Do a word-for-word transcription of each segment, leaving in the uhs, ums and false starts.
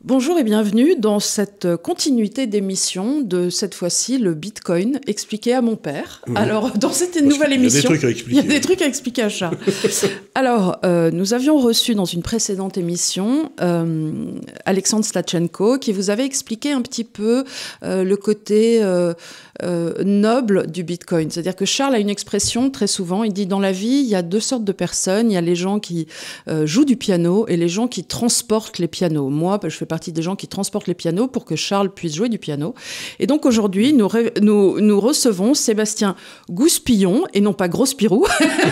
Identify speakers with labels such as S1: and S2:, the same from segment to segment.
S1: Bonjour et bienvenue dans cette continuité d'émission de cette fois-ci le Bitcoin expliqué à mon père. Mmh. Alors dans cette Parce nouvelle émission,
S2: il y a des trucs à expliquer.
S1: Il y a des trucs à expliquer à Charles. Alors euh, nous avions reçu dans une précédente émission euh, Alexandre Slachenko qui vous avait expliqué un petit peu euh, le côté euh, euh, noble du Bitcoin. C'est-à-dire que Charles a une expression très souvent, il dit dans la vie il y a deux sortes de personnes, il y a les gens qui euh, jouent du piano et les gens qui transportent les pianos. Moi je fais partie des gens qui transportent les pianos pour que Charles puisse jouer du piano. Et donc aujourd'hui, nous, nous, nous recevons Sébastien Gouspillon, et non pas Gros-Spirou,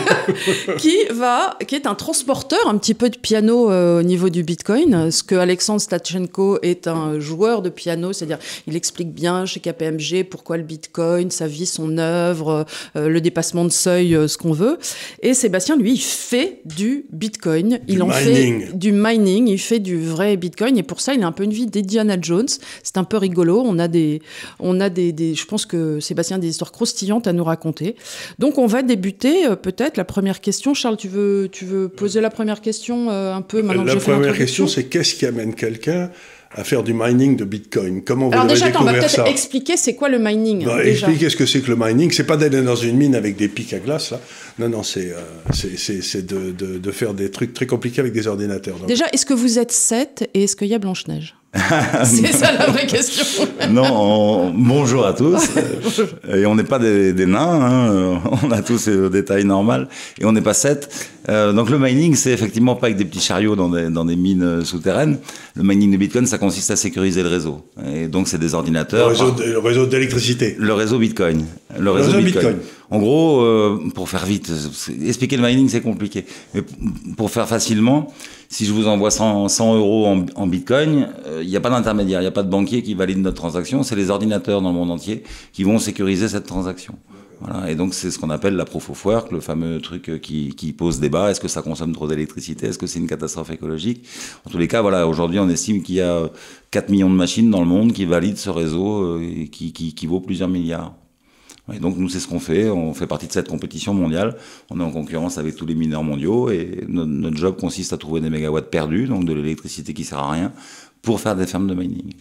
S1: qui, va, qui est un transporteur un petit peu de piano euh, au niveau du Bitcoin. Ce que Alexandre Slachenko est un joueur de piano, c'est-à-dire il explique bien chez K P M G pourquoi le Bitcoin, sa vie, son œuvre, euh, le dépassement de seuil, euh, ce qu'on veut. Et Sébastien, lui, il fait du Bitcoin.
S2: Du
S1: il en
S2: mining.
S1: fait du mining, il fait du vrai Bitcoin, et pour ça, il a un peu une vie d'Indiana Jones. C'est un peu rigolo. On a des, on a des, des, je pense que Sébastien a des histoires croustillantes à nous raconter. Donc, on va débuter euh, peut-être la première question. Charles, tu veux, tu veux poser la première question euh, un peu maintenant
S2: La
S1: que j'ai fait
S2: première question, c'est qu'est-ce qui amène quelqu'un à faire du mining de Bitcoin? Comment vous
S1: Alors
S2: avez
S1: déjà, attends, on va
S2: découvert
S1: peut-être
S2: ça?
S1: expliquer c'est quoi le mining.
S2: Bah,
S1: hein, déjà.
S2: Expliquez ce que c'est que le mining. C'est pas d'aller dans une mine avec des pics à glace, là. Non, non, c'est euh, de, de, de faire des trucs très compliqués avec des ordinateurs. Donc.
S1: Déjà, est-ce que vous êtes sept et est-ce qu'il y a Blanche-Neige? C'est ça la vraie question.
S3: Non, on... bonjour à tous. Et on n'est pas des, des nains, hein. On a tous des tailles normales et on n'est pas sept. Euh, donc le mining, c'est effectivement pas avec des petits chariots dans des, dans des mines souterraines. Le mining de Bitcoin, ça consiste à sécuriser le réseau. Et donc c'est des ordinateurs.
S2: Le réseau, de, le réseau d'électricité.
S3: Le réseau Bitcoin. Le réseau,
S2: le réseau
S3: Bitcoin.
S2: Bitcoin.
S3: En gros, euh, pour faire vite, expliquer le mining, c'est compliqué. Mais pour faire facilement, si je vous envoie cent, cent euros en, en Bitcoin, il euh, n'y a pas d'intermédiaire, il n'y a pas de banquier qui valide notre transaction. C'est les ordinateurs dans le monde entier qui vont sécuriser cette transaction. Voilà. Et donc, c'est ce qu'on appelle la proof of work, le fameux truc qui, qui pose débat. Est-ce que ça consomme trop d'électricité? Est-ce que c'est une catastrophe écologique? En tous les cas, voilà, aujourd'hui, on estime qu'il y a quatre millions de machines dans le monde qui valident ce réseau euh, et qui, qui, qui vaut plusieurs milliards. Et donc, nous, c'est ce qu'on fait. On fait partie de cette compétition mondiale. On est en concurrence avec tous les mineurs mondiaux et notre, notre job consiste à trouver des mégawatts perdus, donc de l'électricité qui sert à rien, pour faire des fermes de mining.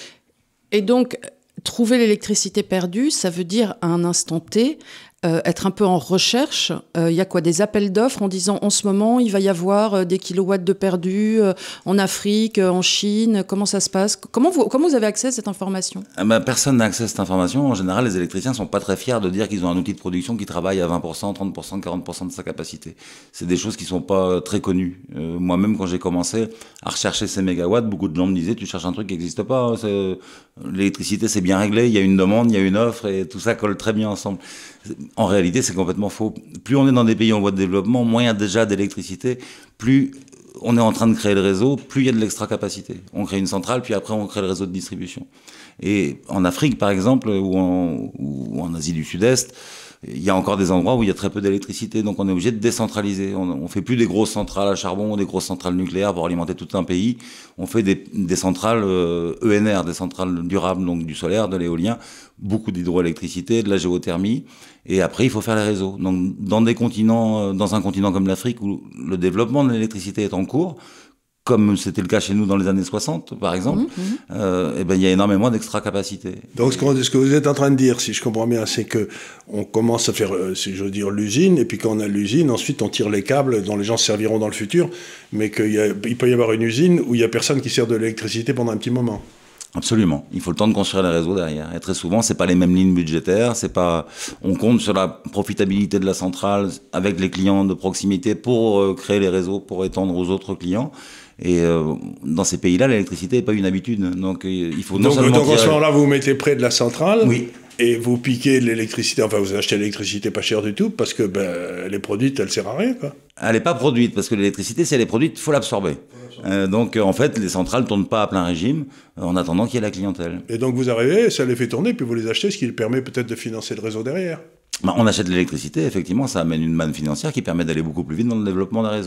S1: Et donc, trouver l'électricité perdue, ça veut dire à un instant T, euh, être un peu en recherche. Il euh, y a quoi, des appels d'offres en disant en ce moment il va y avoir euh, des kilowatts de perdus euh, en Afrique, euh, en Chine. Comment ça se passe? Comment vous, comment vous avez accès à cette information?
S3: Ah ben, personne n'a accès à cette information. En général, les électriciens sont pas très fiers de dire qu'ils ont un outil de production qui travaille à vingt pour cent, trente pour cent, quarante pour cent de sa capacité. C'est des choses qui sont pas très connues. Euh, moi-même, quand j'ai commencé à rechercher ces mégawatts, beaucoup de gens me disaient tu cherches un truc qui n'existe pas. L'électricité, c'est bien réglé. Il y a une demande, il y a une offre et tout ça colle très bien ensemble. En réalité, c'est complètement faux. Plus on est dans des pays en voie de développement, moins il y a déjà d'électricité, plus on est en train de créer le réseau, plus il y a de l'extra-capacité. On crée une centrale, puis après on crée le réseau de distribution. Et en Afrique, par exemple, ou en, ou en Asie du Sud-Est, il y a encore des endroits où il y a très peu d'électricité, donc on est obligé de décentraliser. On, on fait plus des grosses centrales à charbon, des grosses centrales nucléaires pour alimenter tout un pays. On fait des, des centrales euh, E N R, des centrales durables, donc du solaire, de l'éolien, beaucoup d'hydroélectricité, de la géothermie. Et après, il faut faire les réseaux. Donc, dans des continents, dans un continent comme l'Afrique où le développement de l'électricité est en cours, comme c'était le cas chez nous dans les années soixante, par exemple, mmh, mmh. Euh, et ben, il y a énormément d'extra-capacité.
S2: Donc, ce, ce que vous êtes en train de dire, si je comprends bien, c'est que on commence à faire, si je veux dire, l'usine, et puis quand on a l'usine, ensuite on tire les câbles dont les gens se serviront dans le futur, mais qu'il peut y avoir une usine où il n'y a personne qui sert de l'électricité pendant un petit moment.
S3: Absolument. Il faut le temps de construire les réseaux derrière. Et très souvent, c'est pas les mêmes lignes budgétaires. C'est pas, on compte sur la profitabilité de la centrale avec les clients de proximité pour euh, créer les réseaux, pour étendre aux autres clients. Et euh, dans ces pays-là, l'électricité n'est pas une habitude. Donc, il faut non
S2: donc,
S3: seulement...
S2: Donc, en ce moment-là, vous vous mettez près de la centrale.
S3: Oui.
S2: Et vous piquez de l'électricité, enfin vous achetez l'électricité pas chère du tout, parce que ben, elle est produite, elle sert à rien, quoi.
S3: Elle n'est pas produite, parce que l'électricité, si elle est produite, il faut l'absorber. Euh, donc, en fait, les centrales ne tournent pas à plein régime, en attendant qu'il y ait la clientèle.
S2: Et donc vous arrivez, ça les fait tourner, puis vous les achetez, ce qui permet peut-être de financer le réseau derrière.
S3: Ben, on achète de l'électricité, effectivement, ça amène une manne financière qui permet d'aller beaucoup plus vite dans le développement d'un réseau.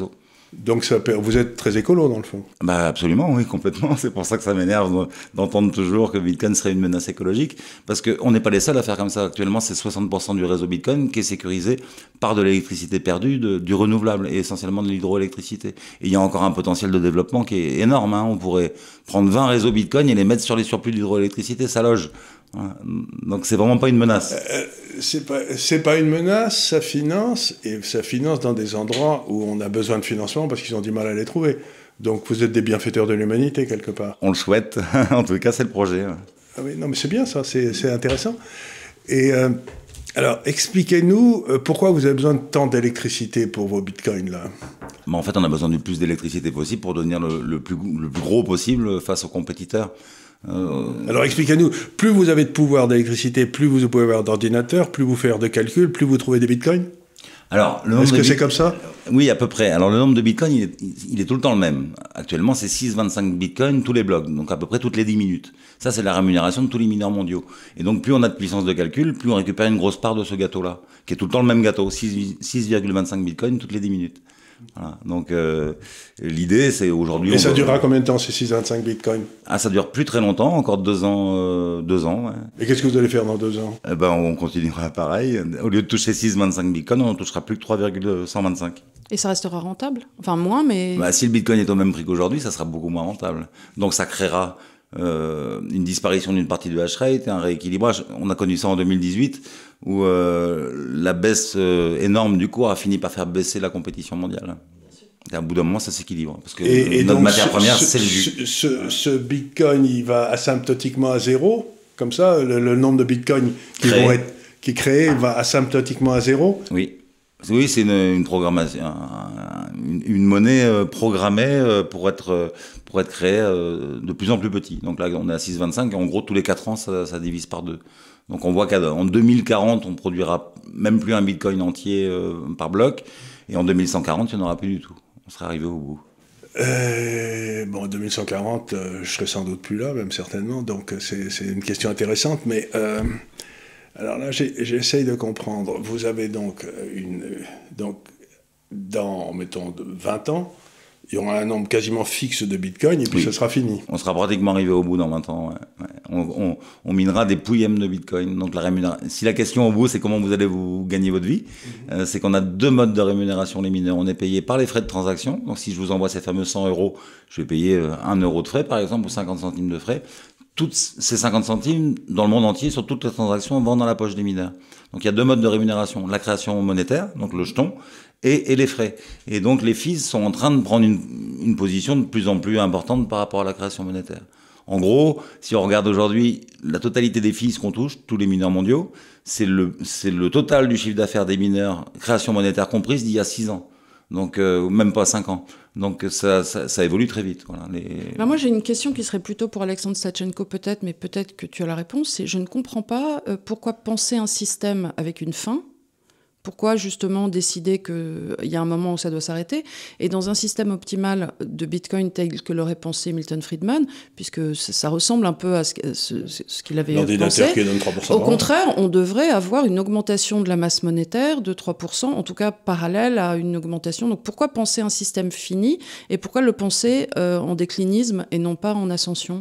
S2: Donc ça, vous êtes très écolo dans le fond.
S3: Bah absolument, oui, complètement. C'est pour ça que ça m'énerve d'entendre toujours que Bitcoin serait une menace écologique, parce qu'on n'est pas les seuls à faire comme ça. Actuellement, c'est soixante pour cent du réseau Bitcoin qui est sécurisé par de l'électricité perdue, de, du renouvelable, et essentiellement de l'hydroélectricité. Et il y a encore un potentiel de développement qui est énorme. Hein. On pourrait prendre vingt réseaux Bitcoin et les mettre sur les surplus d'hydroélectricité, ça loge. Donc c'est vraiment pas une menace.
S2: Euh, c'est pas, c'est pas une menace, ça finance, et ça finance dans des endroits où on a besoin de financement parce qu'ils ont du mal à les trouver. Donc vous êtes des bienfaiteurs de l'humanité quelque part.
S3: On le souhaite, en tout cas c'est le projet.
S2: Ah oui, non mais c'est bien ça, c'est, c'est intéressant. Et euh, alors expliquez-nous euh, pourquoi vous avez besoin de tant d'électricité pour vos bitcoins là.
S3: Mais en fait on a besoin du plus d'électricité possible pour devenir le, le, plus, le plus gros possible face aux compétiteurs.
S2: Euh... Alors expliquez-nous, plus vous avez de pouvoir d'électricité, plus vous pouvez avoir d'ordinateurs, plus vous faites de calculs, plus vous trouvez des bitcoins.
S3: Alors, le nombre
S2: Est-ce
S3: de
S2: que
S3: bit...
S2: c'est comme ça?
S3: Oui, à peu près. Alors le nombre de bitcoins, il est, il est tout le temps le même. Actuellement, c'est six virgule vingt-cinq bitcoins tous les blocs, donc à peu près toutes les dix minutes. Ça, c'est la rémunération de tous les mineurs mondiaux. Et donc, plus on a de puissance de calcul, plus on récupère une grosse part de ce gâteau-là, qui est tout le temps le même gâteau, six virgule vingt-cinq bitcoins toutes les dix minutes. Voilà. Donc euh, l'idée c'est aujourd'hui...
S2: Et ça doit... durera combien de temps ces six virgule vingt-cinq bitcoins?
S3: Ah, ça dure plus très longtemps, encore deux ans. Euh, deux ans ouais.
S2: Et qu'est-ce que vous allez faire dans deux ans?
S3: Eh ben, on continuera pareil. Au lieu de toucher six virgule vingt-cinq bitcoins, on ne touchera plus que trois virgule cent vingt-cinq.
S1: Et ça restera rentable? Enfin moins, mais...
S3: Bah, si le bitcoin est au même prix qu'aujourd'hui, ça sera beaucoup moins rentable. Donc ça créera euh, une disparition d'une partie du hash rate et un rééquilibrage. On a connu ça en deux mille dix-huit, où euh, la baisse euh, énorme du cours a fini par faire baisser la compétition mondiale. Et à bout d'un moment, ça s'équilibre. Parce que
S2: et, et
S3: notre
S2: donc
S3: matière
S2: ce,
S3: première,
S2: ce,
S3: c'est le jus.
S2: Ce, ce, ce bitcoin, il va asymptotiquement à zéro? Comme ça, le, le nombre de bitcoins qui
S3: Créé.
S2: vont être qui créés va asymptotiquement à zéro?
S3: Oui. Oui, c'est une, une programmation, une, une monnaie programmée pour être, pour être créée de plus en plus petit. Donc là, on est à six virgule vingt-cinq et en gros, tous les quatre ans, ça, ça divise par deux. Donc on voit qu'en deux mille quarante, on produira même plus un bitcoin entier par bloc. Et en deux mille cent quarante, il n'y en aura plus du tout. On serait arrivé au bout.
S2: Euh, bon, en deux mille cent quarante, euh, je serai sans doute plus là, même certainement. Donc c'est, c'est une question intéressante. Mais euh, alors là, j'ai, j'essaye de comprendre. Vous avez donc une... Donc, dans, mettons, vingt ans, il y aura un nombre quasiment fixe de bitcoins et puis oui. Ça sera fini.
S3: On sera pratiquement arrivé au bout dans vingt ans. Ouais. Ouais. On, on, on minera des pouillèmes de bitcoin. Donc la rémunération. Si la question au bout, c'est comment vous allez vous gagner votre vie, mm-hmm. euh, c'est qu'on a deux modes de rémunération, les mineurs. On est payé par les frais de transaction. Donc si je vous envoie ces fameux cent euros, je vais payer un euro de frais, par exemple, ou cinquante centimes de frais. Toutes ces cinquante centimes, dans le monde entier, sur toutes les transactions, vont dans la poche des mineurs. Donc il y a deux modes de rémunération. La création monétaire, donc le jeton, Et, et les frais. Et donc les fees sont en train de prendre une, une position de plus en plus importante par rapport à la création monétaire. En gros, si on regarde aujourd'hui la totalité des fees qu'on touche, tous les mineurs mondiaux, c'est le, c'est le total du chiffre d'affaires des mineurs, création monétaire comprise, d'il y a six ans. Donc euh, même pas cinq ans. Donc ça, ça, ça évolue très vite. Voilà, les...
S1: ben moi j'ai une question qui serait plutôt pour Alexandre Stachenko peut-être, mais peut-être que tu as la réponse. C'est, je ne comprends pas euh, pourquoi penser un système avec une fin. Pourquoi justement décider qu'il y a un moment où ça doit s'arrêter? Et dans un système optimal de Bitcoin tel que l'aurait pensé Milton Friedman, puisque ça ressemble un peu à ce, ce, ce qu'il avait pensé,
S2: qui donne trois pour cent
S1: au contraire, on devrait avoir une augmentation de la masse monétaire de trois pour cent, en tout cas parallèle à une augmentation. Donc pourquoi penser un système fini et pourquoi le penser euh, en déclinisme et non pas en ascension?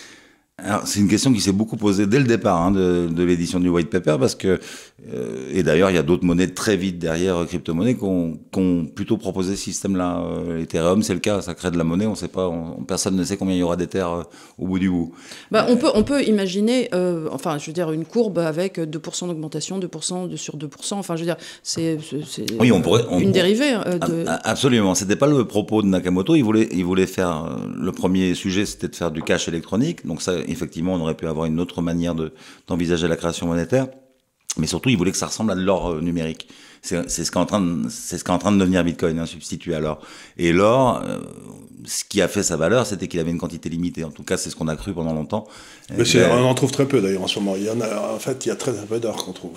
S3: Alors, c'est une question qui s'est beaucoup posée dès le départ hein, de, de l'édition du white paper parce que, euh, et d'ailleurs, il y a d'autres monnaies très vite derrière euh, crypto-monnaies qui ont, qui ont plutôt proposé ce système-là. Euh, Ethereum, c'est le cas, ça crée de la monnaie, on sait pas, on, personne ne sait combien il y aura d'Ether euh, au bout du bout.
S1: Bah, on peut, on peut imaginer, euh, enfin, je veux dire, une courbe avec deux pour cent d'augmentation, deux pour cent de sur deux pour cent, enfin, je veux dire, c'est, c'est
S3: oui, on pourrait, on,
S1: une dérivée. Euh, de...
S3: Absolument, c'était pas le propos de Nakamoto, il voulait, il voulait faire, euh, le premier sujet, c'était de faire du cash électronique, donc ça, effectivement, on aurait pu avoir une autre manière de, d'envisager la création monétaire. Mais surtout, il voulait que ça ressemble à de l'or euh, numérique. C'est, c'est, ce qui est en train de, c'est ce qui est en train de devenir Bitcoin, hein, substitué à l'or. Et l'or, euh, ce qui a fait sa valeur, c'était qu'il avait une quantité limitée. En tout cas, c'est ce qu'on a cru pendant longtemps.
S2: Mais c'est, on en trouve très peu d'ailleurs en ce moment. Il y en a, en fait, il y a très peu d'or qu'on trouve.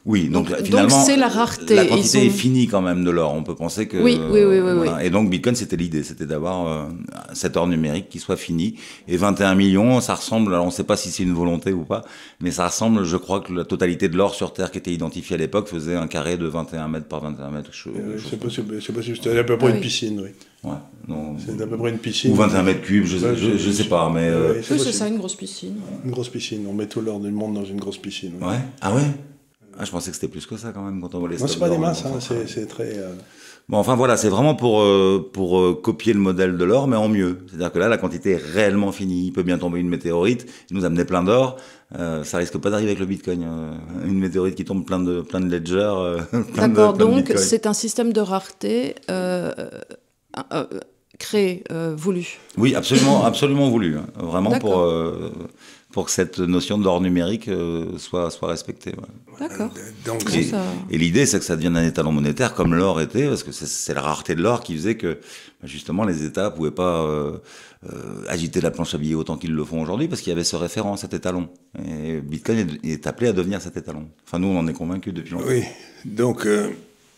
S3: Oui, donc,
S1: donc
S3: finalement,
S1: donc c'est la rareté.
S3: La quantité
S1: Ils sont...
S3: est finie quand même de l'or. On peut penser que...
S1: Oui, oui, oui, oui,
S3: voilà.
S1: oui.
S3: Et donc Bitcoin, c'était l'idée, c'était d'avoir euh, cet or numérique qui soit fini. Et vingt et un millions, ça ressemble, alors on ne sait pas si c'est une volonté ou pas, mais ça ressemble, je crois que la totalité de l'or sur Terre qui était identifié à l'époque faisait un carré de vingt et un mètres par vingt et un mètres. Je,
S2: euh,
S3: je
S2: c'est possible, c'est possible. C'était à peu près ah, une oui. piscine, oui.
S3: Ouais, non,
S2: c'est à peu près une piscine.
S3: Ou vingt et un mètres cubes, je, ouais, je, je, je sais pas, mais... Euh,
S1: oui, c'est, c'est ça, une grosse piscine.
S2: Une grosse piscine, on met tout l'or du monde dans une grosse piscine.
S3: Oui. Ouais. Ah ouais Ah, je pensais que c'était plus que ça quand même quand on voit les
S2: stocks. Non, c'est pas des masses, hein, c'est, c'est très. Euh...
S3: Bon, enfin voilà, c'est vraiment pour euh, pour euh, copier le modèle de l'or, mais en mieux. C'est-à-dire que là, la quantité est réellement finie. Il peut bien tomber une météorite, nous amener plein d'or. Euh, ça risque pas d'arriver avec le Bitcoin. Euh, une météorite qui tombe plein de plein de ledgers. Euh, plein
S1: D'accord.
S3: De, plein
S1: donc
S3: de
S1: c'est un système de rareté. Euh, euh, créé, euh, voulu.
S3: Oui, absolument, absolument voulu. Hein. Vraiment D'accord. pour. Euh, pour que cette notion d'or numérique euh, soit, soit respectée. Ouais.
S1: D'accord.
S3: Donc, et, ça... et l'idée, c'est que ça devienne un étalon monétaire comme l'or était, parce que c'est, c'est la rareté de l'or qui faisait que, justement, les États ne pouvaient pas euh, euh, agiter la planche à billets autant qu'ils le font aujourd'hui, parce qu'il y avait ce référent, cet étalon. Et Bitcoin est, est appelé à devenir cet étalon. Enfin, nous, on en est convaincus depuis longtemps.
S2: Oui, donc... Euh...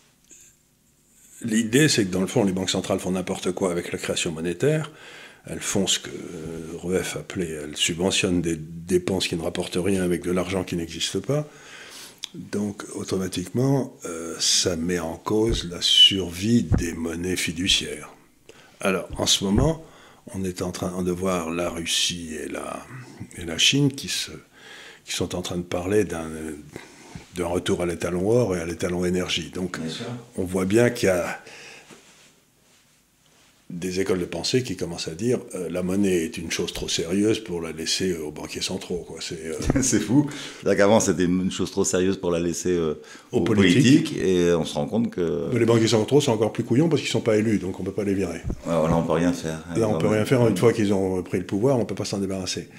S2: L'idée, c'est que dans le fond, les banques centrales font n'importe quoi avec la création monétaire. Elles font ce que R E F appelait, elles subventionnent des dépenses qui ne rapportent rien avec de l'argent qui n'existe pas. Donc, automatiquement, euh, ça met en cause la survie des monnaies fiduciaires. Alors, en ce moment, on est en train de voir la Russie et la, et la Chine qui, se, qui sont en train de parler d'un... d'un retour à l'étalon or et à l'étalon énergie. Donc, on voit bien qu'il y a des écoles de pensée qui commencent à dire euh, la monnaie est une chose trop sérieuse pour la laisser euh, aux banquiers centraux. Quoi. C'est, euh...
S3: c'est fou. C'est-à-dire qu'avant, c'était une chose trop sérieuse pour la laisser euh, aux, aux politiques. politiques, et on se rend compte que...
S2: Mais les banquiers centraux sont encore plus couillons parce qu'ils ne sont pas élus, donc on ne peut pas les virer.
S3: Ouais, là, on ne peut rien faire.
S2: Là, on ne peut rien faire. Une fois qu'ils ont pris le pouvoir, on ne peut pas s'en débarrasser.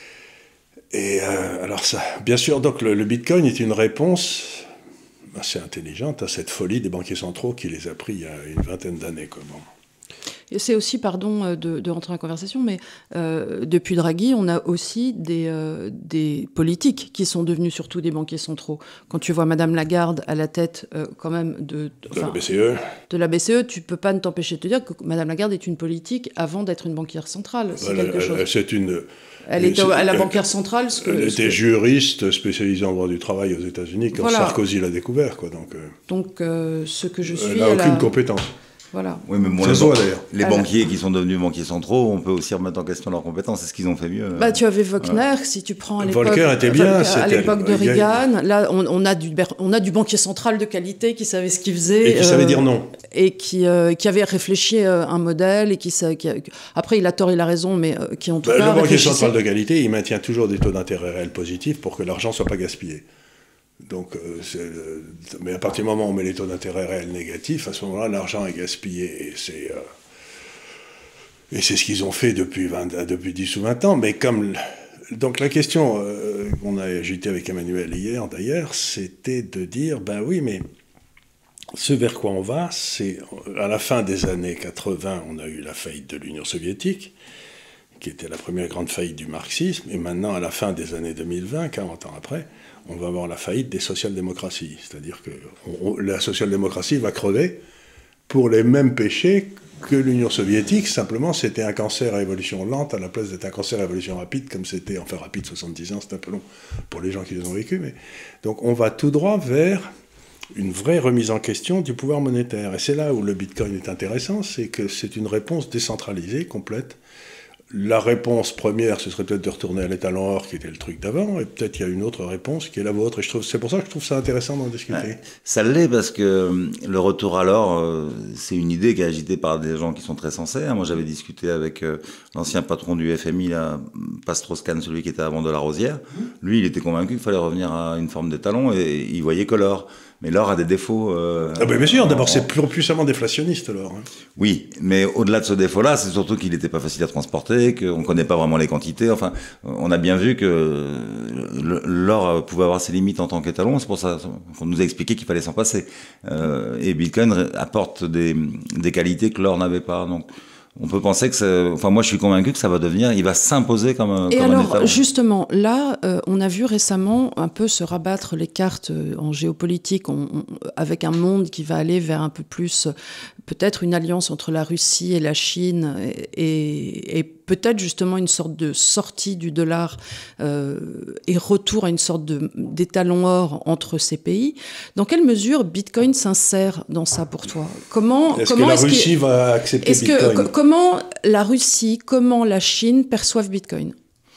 S2: Et euh, alors ça, bien sûr, donc le, le Bitcoin est une réponse assez intelligente à cette folie des banquiers centraux qui les a pris il y a une vingtaine d'années. Quoi. Bon.
S1: Et c'est aussi, pardon de, de rentrer en conversation, mais euh, depuis Draghi, on a aussi des, euh, des politiques qui sont devenus surtout des banquiers centraux. Quand tu vois Madame Lagarde à la tête euh, quand même de,
S2: de, enfin, de la B C E,
S1: de la B C E, tu peux pas ne t'empêcher de te dire que Madame Lagarde est une politique avant d'être une banquière centrale. C'est
S2: voilà,
S1: quelque chose.
S2: C'est une...
S1: Elle était à la banquière centrale. Ce que,
S2: elle
S1: ce
S2: était
S1: que...
S2: juriste spécialisée en droit du travail aux États-Unis quand voilà. Sarkozy l'a découvert. Quoi, donc euh,
S1: donc euh, ce que je suis.
S2: Elle n'a aucune a... compétence.
S1: Voilà.
S3: Oui, mais bon,
S2: ça
S3: les,
S2: se voit, d'ailleurs.
S3: Les Alors, banquiers qui sont devenus banquiers centraux, on peut aussi remettre en question leurs compétences. C'est ce qu'ils ont fait mieux.
S1: Bah, tu avais Volcker, voilà. Si tu prends à l'époque,
S2: Volcker était bien,
S1: Volcker, à l'époque de Reagan. Là, on, on, a du, on a du banquier central de qualité qui savait ce qu'il faisait.
S2: Et qui euh, savait dire non.
S1: Et qui, euh, qui avait réfléchi euh, un modèle. Et qui, qui, après, il a tort, il a raison, mais euh, qui en tout
S2: bah,
S1: cas.
S2: Le banquier central de qualité, il maintient toujours des taux d'intérêt réels positifs pour que l'argent ne soit pas gaspillé. Donc, euh, c'est, euh, mais à partir du moment où on met les taux d'intérêt réels négatifs, à ce moment-là, l'argent est gaspillé. Et c'est. Euh, Et c'est ce qu'ils ont fait depuis, vingt, depuis dix ou vingt ans. Mais comme... Donc la question euh, qu'on a agitée avec Emmanuel hier, d'ailleurs, c'était de dire, ben oui, mais ce vers quoi on va, c'est... À la fin des années quatre-vingts, on a eu la faillite de l'Union soviétique, qui était la première grande faillite du marxisme. Et maintenant, à la fin des années deux mille vingt, quarante ans après, on va avoir la faillite des social-démocraties. C'est-à-dire que on, on, la social-démocratie va crever pour les mêmes péchés que l'Union soviétique, simplement c'était un cancer à évolution lente à la place d'être un cancer à évolution rapide, comme c'était, enfin rapide, soixante-dix ans, c'est un peu long pour les gens qui les ont vécu, mais donc on va tout droit vers une vraie remise en question du pouvoir monétaire. Et c'est là où le Bitcoin est intéressant, c'est que c'est une réponse décentralisée, complète. La réponse première, ce serait peut-être de retourner à l'étalon or, qui était le truc d'avant, et peut-être il y a une autre réponse qui est la vôtre. Et je trouve, c'est pour ça que je trouve ça intéressant d'en discuter.
S3: Ouais, ça l'est, parce que le retour à l'or, euh, c'est une idée qui est agitée par des gens qui sont très sensés. Moi, j'avais discuté avec euh, l'ancien patron du F M I, là, Pastroscan, celui qui était avant de la Rosière. Lui, il était convaincu qu'il fallait revenir à une forme d'étalon, et il voyait que l'or. Mais l'or a des défauts. Euh,
S2: ah ben bien sûr, d'abord c'est plus puissamment déflationniste l'or. Hein.
S3: Oui, mais au-delà de ce défaut-là, c'est surtout qu'il n'était pas facile à transporter, qu'on ne connaît pas vraiment les quantités. Enfin, on a bien vu que l'or pouvait avoir ses limites en tant qu'étalon. C'est pour ça qu'on nous a expliqué qu'il fallait s'en passer. Euh, et Bitcoin apporte des, des qualités que l'or n'avait pas. Donc, on peut penser que c'est... Enfin, moi, je suis convaincu que ça va devenir... Il va s'imposer comme un,
S1: Et
S3: comme
S1: alors,
S3: un État.
S1: justement, là, euh, on a vu récemment un peu se rabattre les cartes euh, en géopolitique on, on, avec un monde qui va aller vers un peu plus, euh, peut-être une alliance entre la Russie et la Chine et, et, et peut-être justement une sorte de sortie du dollar euh, et retour à une sorte de, d'étalon or entre ces pays. Dans quelle mesure Bitcoin s'insère dans ça pour toi ? Comment,
S2: Est-ce
S1: comment
S2: que la
S1: est-ce
S2: Russie va accepter
S1: est-ce
S2: Bitcoin
S1: que, Comment la Russie, comment la Chine perçoivent Bitcoin ?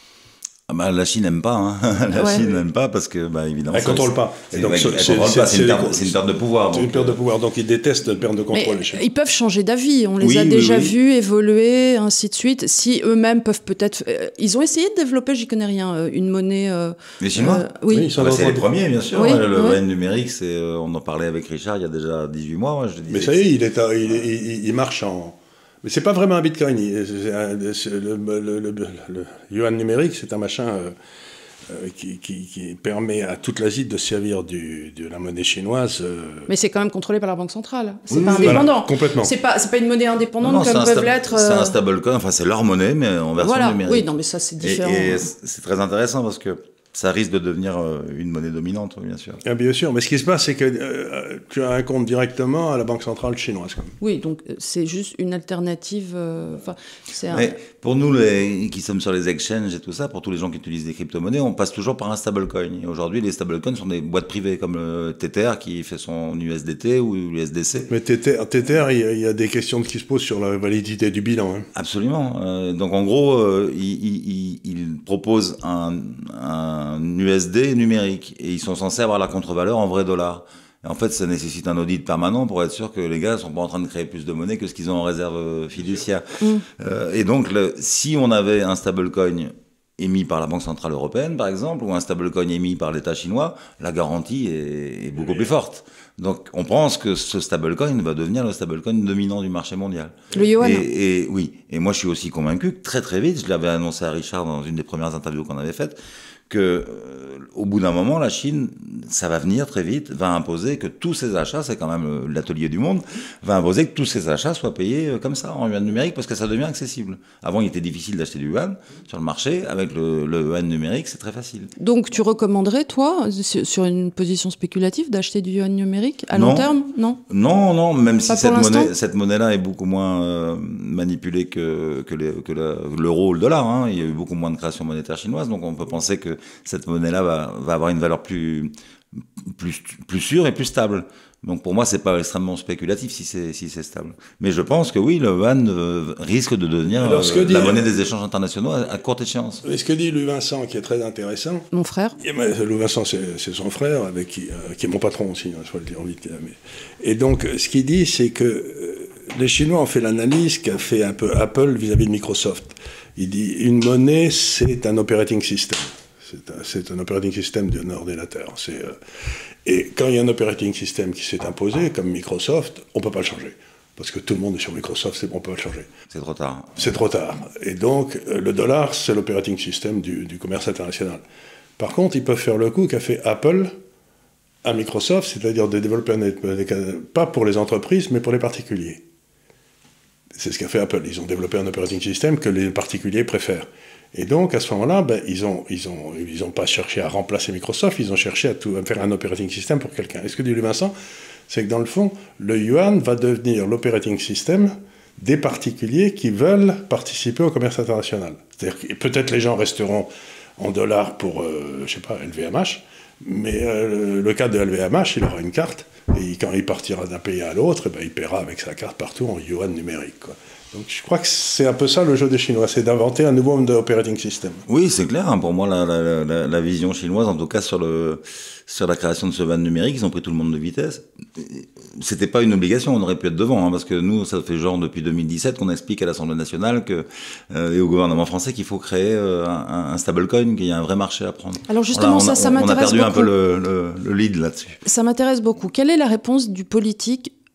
S3: Ah bah, la Chine n'aime pas, hein. La
S1: Ouais.
S3: Chine n'aime pas parce que, bah, évidemment...
S2: Elle ne contrôle pas.
S3: C'est,
S2: Et donc,
S3: elle
S2: c'est-
S3: contrôle
S2: c'est-
S3: pas, c'est,
S2: c'est-
S3: une perte, c'est une perte de pouvoir.
S2: C'est
S3: donc,
S2: une perte de
S3: euh,
S2: pouvoir, donc ils détestent la perte de contrôle.
S1: Mais
S2: les Chinois.
S1: ils peuvent changer d'avis, on les
S3: Oui,
S1: a
S3: oui,
S1: déjà
S3: oui.
S1: vus évoluer, ainsi de suite. Si eux-mêmes peuvent peut-être... euh, ils ont essayé de développer, j'y connais rien, euh, une monnaie... euh,
S3: Les Chinois
S1: euh, oui.
S2: Oui, ils sont
S3: Ah bah,
S2: dans
S3: c'est
S2: le
S3: les
S2: droit de-
S3: premiers, bien sûr.
S1: Oui,
S3: le
S1: ouais.
S3: yuan numérique, c'est, euh, on en parlait avec Richard il y a déjà dix-huit mois. Moi, je te disais
S2: Mais ça
S3: que
S2: y est, il, est à- il, il- il marche en... Mais c'est pas vraiment un bitcoin. il- c'est un- c'est le, le- le- le yuan numérique, c'est un machin euh, euh, qui, qui- qui permet à toute l'Asie de servir du, de la monnaie chinoise. euh,
S1: Mais c'est quand même contrôlé par la Banque centrale. C'est
S3: Oui,
S1: pas
S3: oui,
S1: indépendant.
S2: voilà, complètement.
S1: C'est pas, c'est pas une monnaie indépendante
S3: Non, non, c'est
S1: comme
S3: un
S1: peuvent
S3: sta-
S1: l'être...
S3: C'est
S1: euh,
S3: un stablecoin, enfin c'est leur monnaie, mais en version
S1: Voilà,
S3: numérique.
S1: oui, non, mais ça c'est
S3: Et,
S1: différent.
S3: et c'est très intéressant parce que ça risque de devenir euh, une monnaie dominante, bien sûr.
S2: Ah, bien sûr, mais ce qui se passe, c'est que euh, tu as un compte directement à la Banque centrale chinoise. Quand même.
S1: Oui, donc euh, c'est juste une alternative... euh, Enfin, c'est un...
S3: Mais pour nous, les, qui sommes sur les exchanges et tout ça, pour tous les gens qui utilisent des crypto-monnaies, on passe toujours par un stablecoin. Et aujourd'hui, les stablecoins sont des boîtes privées, comme le Tether qui fait son U S D T ou l'U S D C.
S2: Mais Tether, Tether, il y a- il y a des questions qui se posent sur la validité du bilan. hein.
S3: Absolument. Euh, donc en gros, euh, ils, ils, ils proposent un, un U S D numérique et ils sont censés avoir la contre-valeur en vrai dollar. Et en fait, ça nécessite un audit permanent pour être sûr que les gars ne sont pas en train de créer plus de monnaie que ce qu'ils ont en réserve fiduciaire.
S1: Mm.
S3: Euh, et donc, le, si on avait un stablecoin émis par la Banque Centrale Européenne, par exemple, ou un stablecoin émis par l'État chinois, la garantie est, est beaucoup plus forte. Donc, on pense que ce stablecoin va devenir le stablecoin dominant du marché mondial.
S1: Le yuan.
S3: Et, et oui, et moi je suis aussi convaincu que très très vite, je l'avais annoncé à Richard dans une des premières interviews qu'on avait faites, que euh, au bout d'un moment, la Chine, ça va venir très vite, va imposer que tous ses achats, c'est quand même euh, l'atelier du monde, va imposer que tous ses achats soient payés euh, comme ça, en yuan numérique, parce que ça devient accessible. Avant, il était difficile d'acheter du yuan sur le marché, avec le, le yuan numérique, c'est très facile.
S1: Donc tu recommanderais, toi, sur sur une position spéculative, d'acheter du yuan numérique à long
S3: Non.
S1: terme ? Non.
S3: Non, non, même si
S1: Pas pour
S3: cette
S1: l'instant
S3: monnaie, cette monnaie-là est beaucoup moins euh, manipulée que, que, les- que la- l'euro ou le dollar. Hein. Il y a eu beaucoup moins de création monétaire chinoise, donc on peut penser que cette monnaie-là va, va avoir une valeur plus, plus, plus sûre et plus stable. Donc pour moi, c'est pas extrêmement spéculatif si c'est si c'est stable. Mais je pense que oui, le yuan euh, risque de devenir
S2: Alors, ce que
S3: euh,
S2: dit-
S3: la monnaie des échanges internationaux à, à courte échéance.
S2: Et ce que dit Louis Vincent, qui est très intéressant,
S1: Mon frère ?
S2: et ben, Louis Vincent, c'est c'est son frère, avec qui, euh, qui est mon patron aussi, il faut le dire vite. Mais... Et donc, ce qu'il dit, c'est que euh, les Chinois ont fait l'analyse qu'a fait un peu Apple vis-à-vis de Microsoft. Il dit une monnaie, c'est un operating system. C'est un, c'est un operating system d'un ordinateur. C'est, euh, et quand il y a un operating system qui s'est imposé, comme Microsoft, on ne peut pas le changer. Parce que tout le monde est sur Microsoft, c'est bon, on ne peut pas le changer.
S3: C'est trop tard.
S2: C'est trop tard. Et donc, euh, le dollar, c'est l'operating system du, du commerce international. Par contre, ils peuvent faire le coup qu'a fait Apple à Microsoft, c'est-à-dire de développer un, pas pour les entreprises, mais pour les particuliers. C'est ce qu'a fait Apple. Ils ont développé un operating system que les particuliers préfèrent. Et donc, à ce moment-là, ben, ils n'ont ils ont, ils ont pas cherché à remplacer Microsoft, ils ont cherché à, tout, à faire un operating system pour quelqu'un. Et ce que dit Louis Vincent, c'est que dans le fond, le yuan va devenir l'operating system des particuliers qui veulent participer au commerce international. C'est-à-dire que peut-être les gens resteront en dollars pour, euh, je sais pas, L V M H, mais euh, le cas de L V M H, il aura une carte, et quand il partira d'un pays à l'autre, eh ben, il paiera avec sa carte partout en yuan numérique, quoi. Donc je crois que c'est un peu ça le jeu des Chinois, c'est d'inventer un nouveau operating system.
S3: Oui, c'est clair. Hein, pour moi, la, la, la, la vision chinoise, en tout cas sur le sur la création de ce yuan numérique, ils ont pris tout le monde de vitesse. C'était pas une obligation, on aurait pu être devant, hein, parce que nous, ça fait genre depuis deux mille dix-sept qu'on explique à l'Assemblée nationale que euh, et au gouvernement français qu'il faut créer euh, un, un stablecoin, qu'il y a un vrai marché à prendre.
S1: Alors justement,
S3: Voilà, on a,
S1: ça, ça
S3: on,
S1: m'intéresse
S3: on a perdu
S1: beaucoup.
S3: un peu le, le, le lead là-dessus.
S1: Ça m'intéresse beaucoup. Quelle est la réponse du politique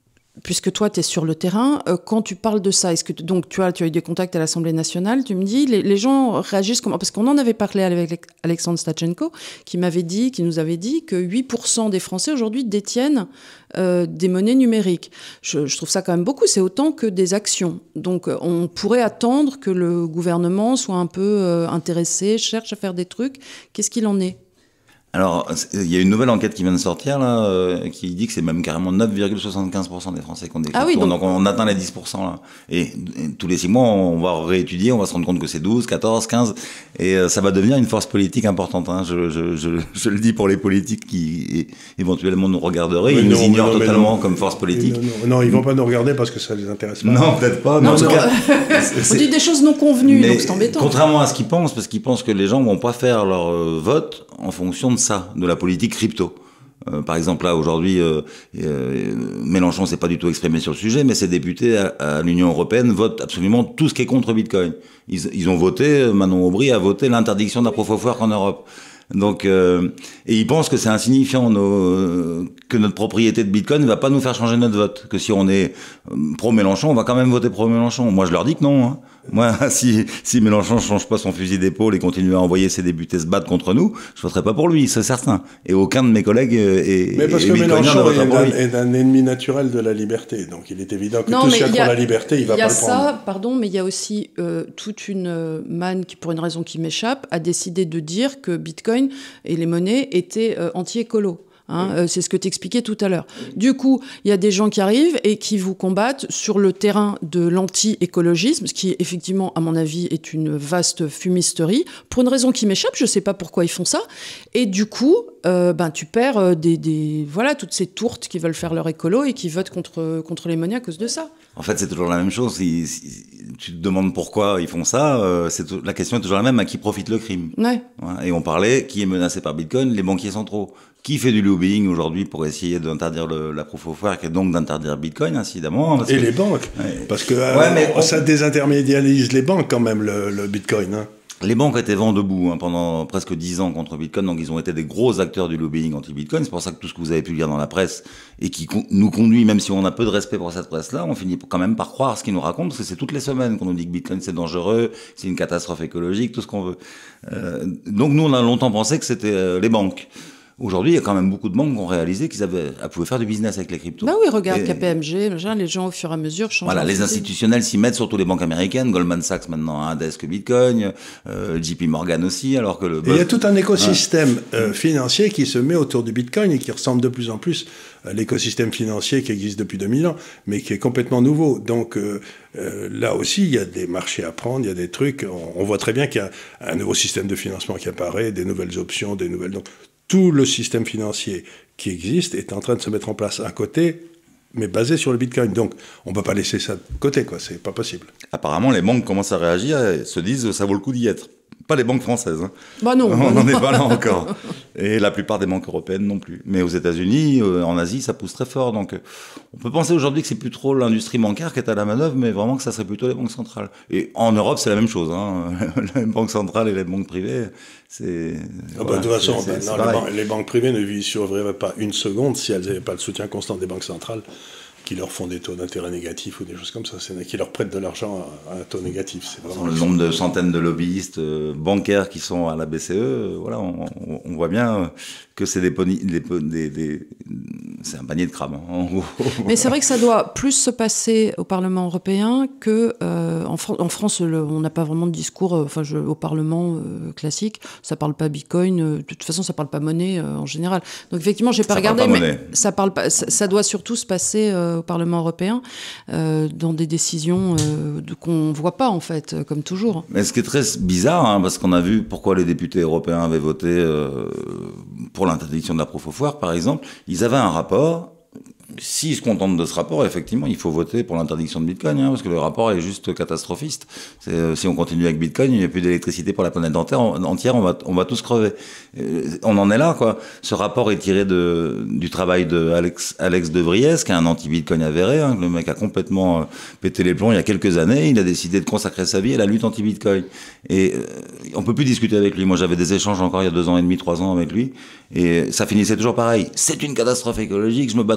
S1: puisque toi, tu es sur le terrain, euh, quand tu parles de ça, est-ce que donc tu as, tu as eu des contacts à l'Assemblée nationale, tu me dis, les, les gens réagissent comment? Parce qu'on en avait parlé avec Alexandre Stachenko, qui m'avait dit, qui nous avait dit que huit pour cent des Français aujourd'hui détiennent euh, des monnaies numériques. Je, je trouve ça quand même beaucoup, c'est autant que des actions. Donc on pourrait attendre que le gouvernement soit un peu euh, intéressé, cherche à faire des trucs. Qu'est-ce qu'il en est?
S3: Alors, il y a une nouvelle enquête qui vient de sortir, là, euh, qui dit que c'est même carrément neuf virgule soixante-quinze pour cent des Français qui ont des cryptos. Ah oui, donc... donc on atteint les dix pour cent, là. Et, et tous les six mois, on va réétudier, on va se rendre compte que c'est douze, quatorze, quinze, et euh, ça va devenir une force politique importante, hein. Je, je, je, je le dis pour les politiques qui éventuellement nous regarderaient, oui, ils non, nous ignorent non, totalement non, comme force politique.
S2: Non, non, non, ils vont pas nous regarder parce que ça les intéresse pas.
S3: Non, peut-être pas, mais non, en tout cas...
S1: on dit des choses non convenues, mais donc c'est embêtant.
S3: Contrairement à ce qu'ils pensent, parce qu'ils pensent que les gens vont pas faire leur euh, vote en fonction de ça, de la politique crypto. Euh, par exemple, là, aujourd'hui, euh, euh, Mélenchon s'est pas du tout exprimé sur le sujet, mais ses députés à, à l'Union européenne votent absolument tout ce qui est contre Bitcoin. Ils, ils ont voté, Manon Aubry a voté l'interdiction de la proof of work en Europe. Donc, euh, et ils pensent que c'est insignifiant, nos, euh, que notre propriété de Bitcoin ne va pas nous faire changer notre vote. Que si on est euh, pro-Mélenchon, on va quand même voter pro-Mélenchon. Moi, je leur dis que non. Hein. Moi, si, si Mélenchon change pas son fusil d'épaule et continue à envoyer ses députés se battre contre nous, je voterai pas pour lui, c'est certain. Et aucun de mes collègues est.
S2: Mais parce et que Mélenchon est un, est un ennemi naturel de la liberté. Donc, il est évident que non, tout ce qui est contre la liberté, il va pas le prendre. Il y a ça,
S1: pardon, mais il y a aussi euh, toute une euh, manne qui, pour une raison qui m'échappe, a décidé de dire que Bitcoin et les monnaies étaient euh, anti-écolo. Hein, oui. euh, c'est ce que tu expliquais tout à l'heure. Du coup, il y a des gens qui arrivent et qui vous combattent sur le terrain de l'anti-écologisme, ce qui, effectivement, à mon avis, est une vaste fumisterie, pour une raison qui m'échappe, je ne sais pas pourquoi ils font ça. Et du coup, euh, ben, tu perds des, des, voilà, toutes ces tourtes qui veulent faire leur écolo et qui votent contre, contre les monnaies à cause de ça.
S3: En fait, c'est toujours la même chose. Si, si tu te demandes pourquoi ils font ça, euh, c'est la question est toujours la même, à qui profite le crime.
S1: Ouais.
S3: Et on parlait, qui est menacé par Bitcoin? Les banquiers centraux. Qui fait du lobbying aujourd'hui pour essayer d'interdire le, la proof of work et donc d'interdire Bitcoin, incidemment?
S2: Et que... les banques. Ouais. Parce que euh, ouais, mais on... ça désintermédialise les banques quand même, le, le Bitcoin. Hein.
S3: Les banques étaient vent debout hein, pendant presque dix ans contre Bitcoin, donc ils ont été des gros acteurs du lobbying anti-Bitcoin. C'est pour ça que tout ce que vous avez pu lire dans la presse et qui con nous conduit, même si on a peu de respect pour cette presse-là, on finit quand même par croire ce qu'ils nous racontent, parce que c'est toutes les semaines qu'on nous dit que Bitcoin c'est dangereux, c'est une catastrophe écologique, tout ce qu'on veut. Euh, donc nous on a longtemps pensé que c'était euh, les banques. Aujourd'hui, il y a quand même beaucoup de banques qui ont réalisé qu'ils avaient, elles pouvaient faire du business avec les cryptos.
S1: Bah oui, regarde, et... K P M G, les gens au fur et à mesure changent.
S3: Voilà, les institutionnels s'y mettent, surtout les banques américaines. Goldman Sachs maintenant a un desk Bitcoin, euh, J P Morgan aussi, alors que le.
S2: Et il y a tout un écosystème ouais. euh, financier qui se met autour du Bitcoin et qui ressemble de plus en plus à l'écosystème financier qui existe depuis deux mille ans, mais qui est complètement nouveau. Donc euh, euh, là aussi, il y a des marchés à prendre, il y a des trucs. On, on voit très bien qu'il y a un nouveau système de financement qui apparaît, des nouvelles options, des nouvelles. Donc, tout le système financier qui existe est en train de se mettre en place à côté, mais basé sur le Bitcoin. Donc, on ne peut pas laisser ça de côté, quoi. C'est pas possible.
S3: Apparemment, les banques commencent à réagir et se disent ça vaut le coup d'y être. Pas les banques françaises. Hein.
S1: Bah non.
S3: On n'en est pas là encore. Et la plupart des banques européennes non plus. Mais aux États-Unis, euh, en Asie, ça pousse très fort. Donc, euh, on peut penser aujourd'hui que c'est plus trop l'industrie bancaire qui est à la manœuvre, mais vraiment que ça serait plutôt les banques centrales. Et en Europe, c'est la même chose. Hein. Les banques centrales et les banques privées, c'est.
S2: Ah voilà, bah, de toute façon, ben, non, les, ban les banques privées ne survivraient pas une seconde si elles n'avaient pas le soutien constant des banques centrales, qui leur font des taux d'intérêt négatifs ou des choses comme ça, qui leur prêtent de l'argent à un taux négatif.
S3: Vraiment le nombre de centaines de lobbyistes euh, bancaires qui sont à la B C E, euh, voilà, on, on, on voit bien que c'est des, des, des, des c'est un panier de crabes. Hein,
S1: mais c'est vrai que ça doit plus se passer au Parlement européen que euh, en, Fr en France. Le, on n'a pas vraiment de discours. Enfin, je, au Parlement euh, classique, ça parle pas Bitcoin. Euh, de toute façon, ça parle pas monnaie euh, en général. Donc effectivement, j'ai pas
S3: ça
S1: regardé,
S3: parle pas
S1: mais
S3: monnaie.
S1: ça parle pas. Ça, ça doit surtout se passer euh, au Parlement européen euh, dans des décisions euh, qu'on voit pas en fait, comme toujours.
S3: Mais ce qui est très bizarre, hein, parce qu'on a vu pourquoi les députés européens avaient voté euh, pour l'interdiction de la proof of work, par exemple, ils avaient un rapport. S'ils se contentent de ce rapport, effectivement, il faut voter pour l'interdiction de Bitcoin, hein, parce que le rapport est juste catastrophiste. Euh, si on continue avec Bitcoin, il n'y a plus d'électricité pour la planète entière, entière on, va, on va tous crever. Euh, on en est là, quoi. Ce rapport est tiré de, du travail de Alex, Alex de Vries, qui est un anti-Bitcoin avéré. Hein. Le mec a complètement euh, pété les plombs il y a quelques années. Il a décidé de consacrer sa vie à la lutte anti-Bitcoin. Et euh, on peut plus discuter avec lui. Moi, j'avais des échanges encore il y a deux ans et demi, trois ans avec lui. Et ça finissait toujours pareil. C'est une catastrophe écologique, je me battrai jusqu'au bout.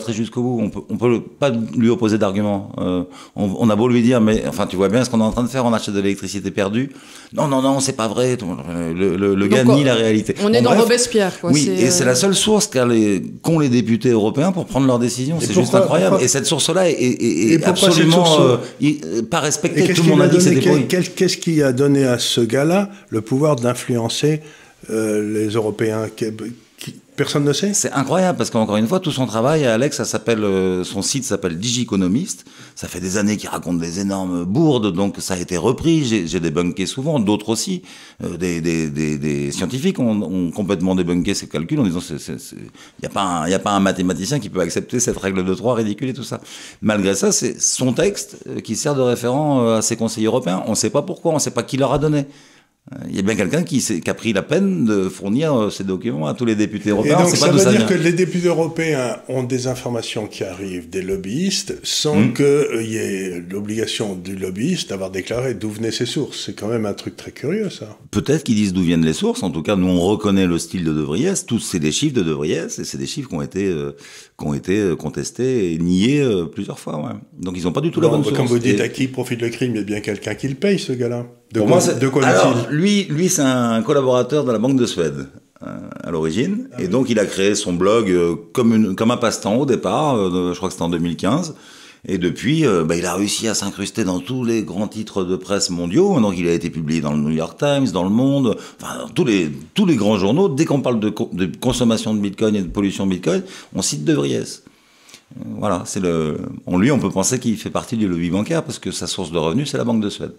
S3: coup, on peut, on peut pas lui opposer d'arguments. Euh, on, on a beau lui dire, mais enfin, tu vois bien ce qu'on est en train de faire, on achète de l'électricité perdue. Non, non, non, c'est pas vrai. Le, le, le gars nie la réalité.
S1: On est
S3: bon,
S1: dans
S3: bref,
S1: Robespierre, quoi.
S3: Oui, et euh... c'est la seule source qu'a les, qu'ont les députés européens pour prendre leurs décisions. C'est juste incroyable. Pourquoi... Et cette source-là est, est, est absolument source... euh, pas respectée. Tout le monde a dit que c'était pourri.
S2: Qu'est-ce qui a donné à ce gars-là le pouvoir d'influencer euh, les Européens? Personne ne sait.
S3: C'est incroyable parce qu'encore une fois, tout son travail, Alex, ça s'appelle, euh, son site s'appelle Digiconomist. Ça fait des années qu'il raconte des énormes bourdes, donc ça a été repris. J'ai, j'ai débunké souvent, d'autres aussi. Euh, des, des, des, des scientifiques ont, ont complètement débunké ces calculs en disant il n'y a pas un, il y a pas un mathématicien qui peut accepter cette règle de trois ridicule et tout ça. Malgré ça, c'est son texte qui sert de référent à ses conseillers européens. On ne sait pas pourquoi, on ne sait pas qui leur a donné. Il y a bien quelqu'un qui, qui a pris la peine de fournir ces documents à tous les députés européens.
S2: Et donc,
S3: c'est
S2: ça
S3: pas
S2: veut
S3: ça
S2: dire
S3: vient.
S2: que les députés européens ont des informations qui arrivent des lobbyistes sans mmh. qu'il euh, y ait l'obligation du lobbyiste d'avoir déclaré d'où venaient ces sources. C'est quand même un truc très curieux, ça.
S3: Peut-être qu'ils disent d'où viennent les sources. En tout cas, nous, on reconnaît le style de De Vries. Tous, c'est des chiffres de De Vries, et c'est des chiffres qui ont été, euh, qui ont été contestés et niés euh, plusieurs fois. Ouais. Donc, ils n'ont pas du tout
S2: bon,
S3: la bonne
S2: bah,
S3: source.
S2: Comme vous dites,
S3: et...
S2: à qui profite le crime, il y a bien quelqu'un qui le paye, ce gars-là. De
S3: Pour
S2: quoi,
S3: moi, c'est...
S2: de quoi
S3: Alors,
S2: dit-il ?
S3: lui, lui, c'est un collaborateur de la Banque de Suède euh, à l'origine, ah, et oui. donc il a créé son blog euh, comme, une, comme un passe-temps au départ. Euh, je crois que c'était en deux mille quinze. Et depuis, euh, bah, il a réussi à s'incruster dans tous les grands titres de presse mondiaux. Donc, il a été publié dans le New York Times, dans Le Monde, enfin, dans tous les, tous les grands journaux. Dès qu'on parle de, de consommation de Bitcoin et de pollution de Bitcoin, on cite De Vries. Voilà, c'est le. On, lui, on peut penser qu'il fait partie du lobby bancaire parce que sa source de revenus, c'est la Banque de Suède.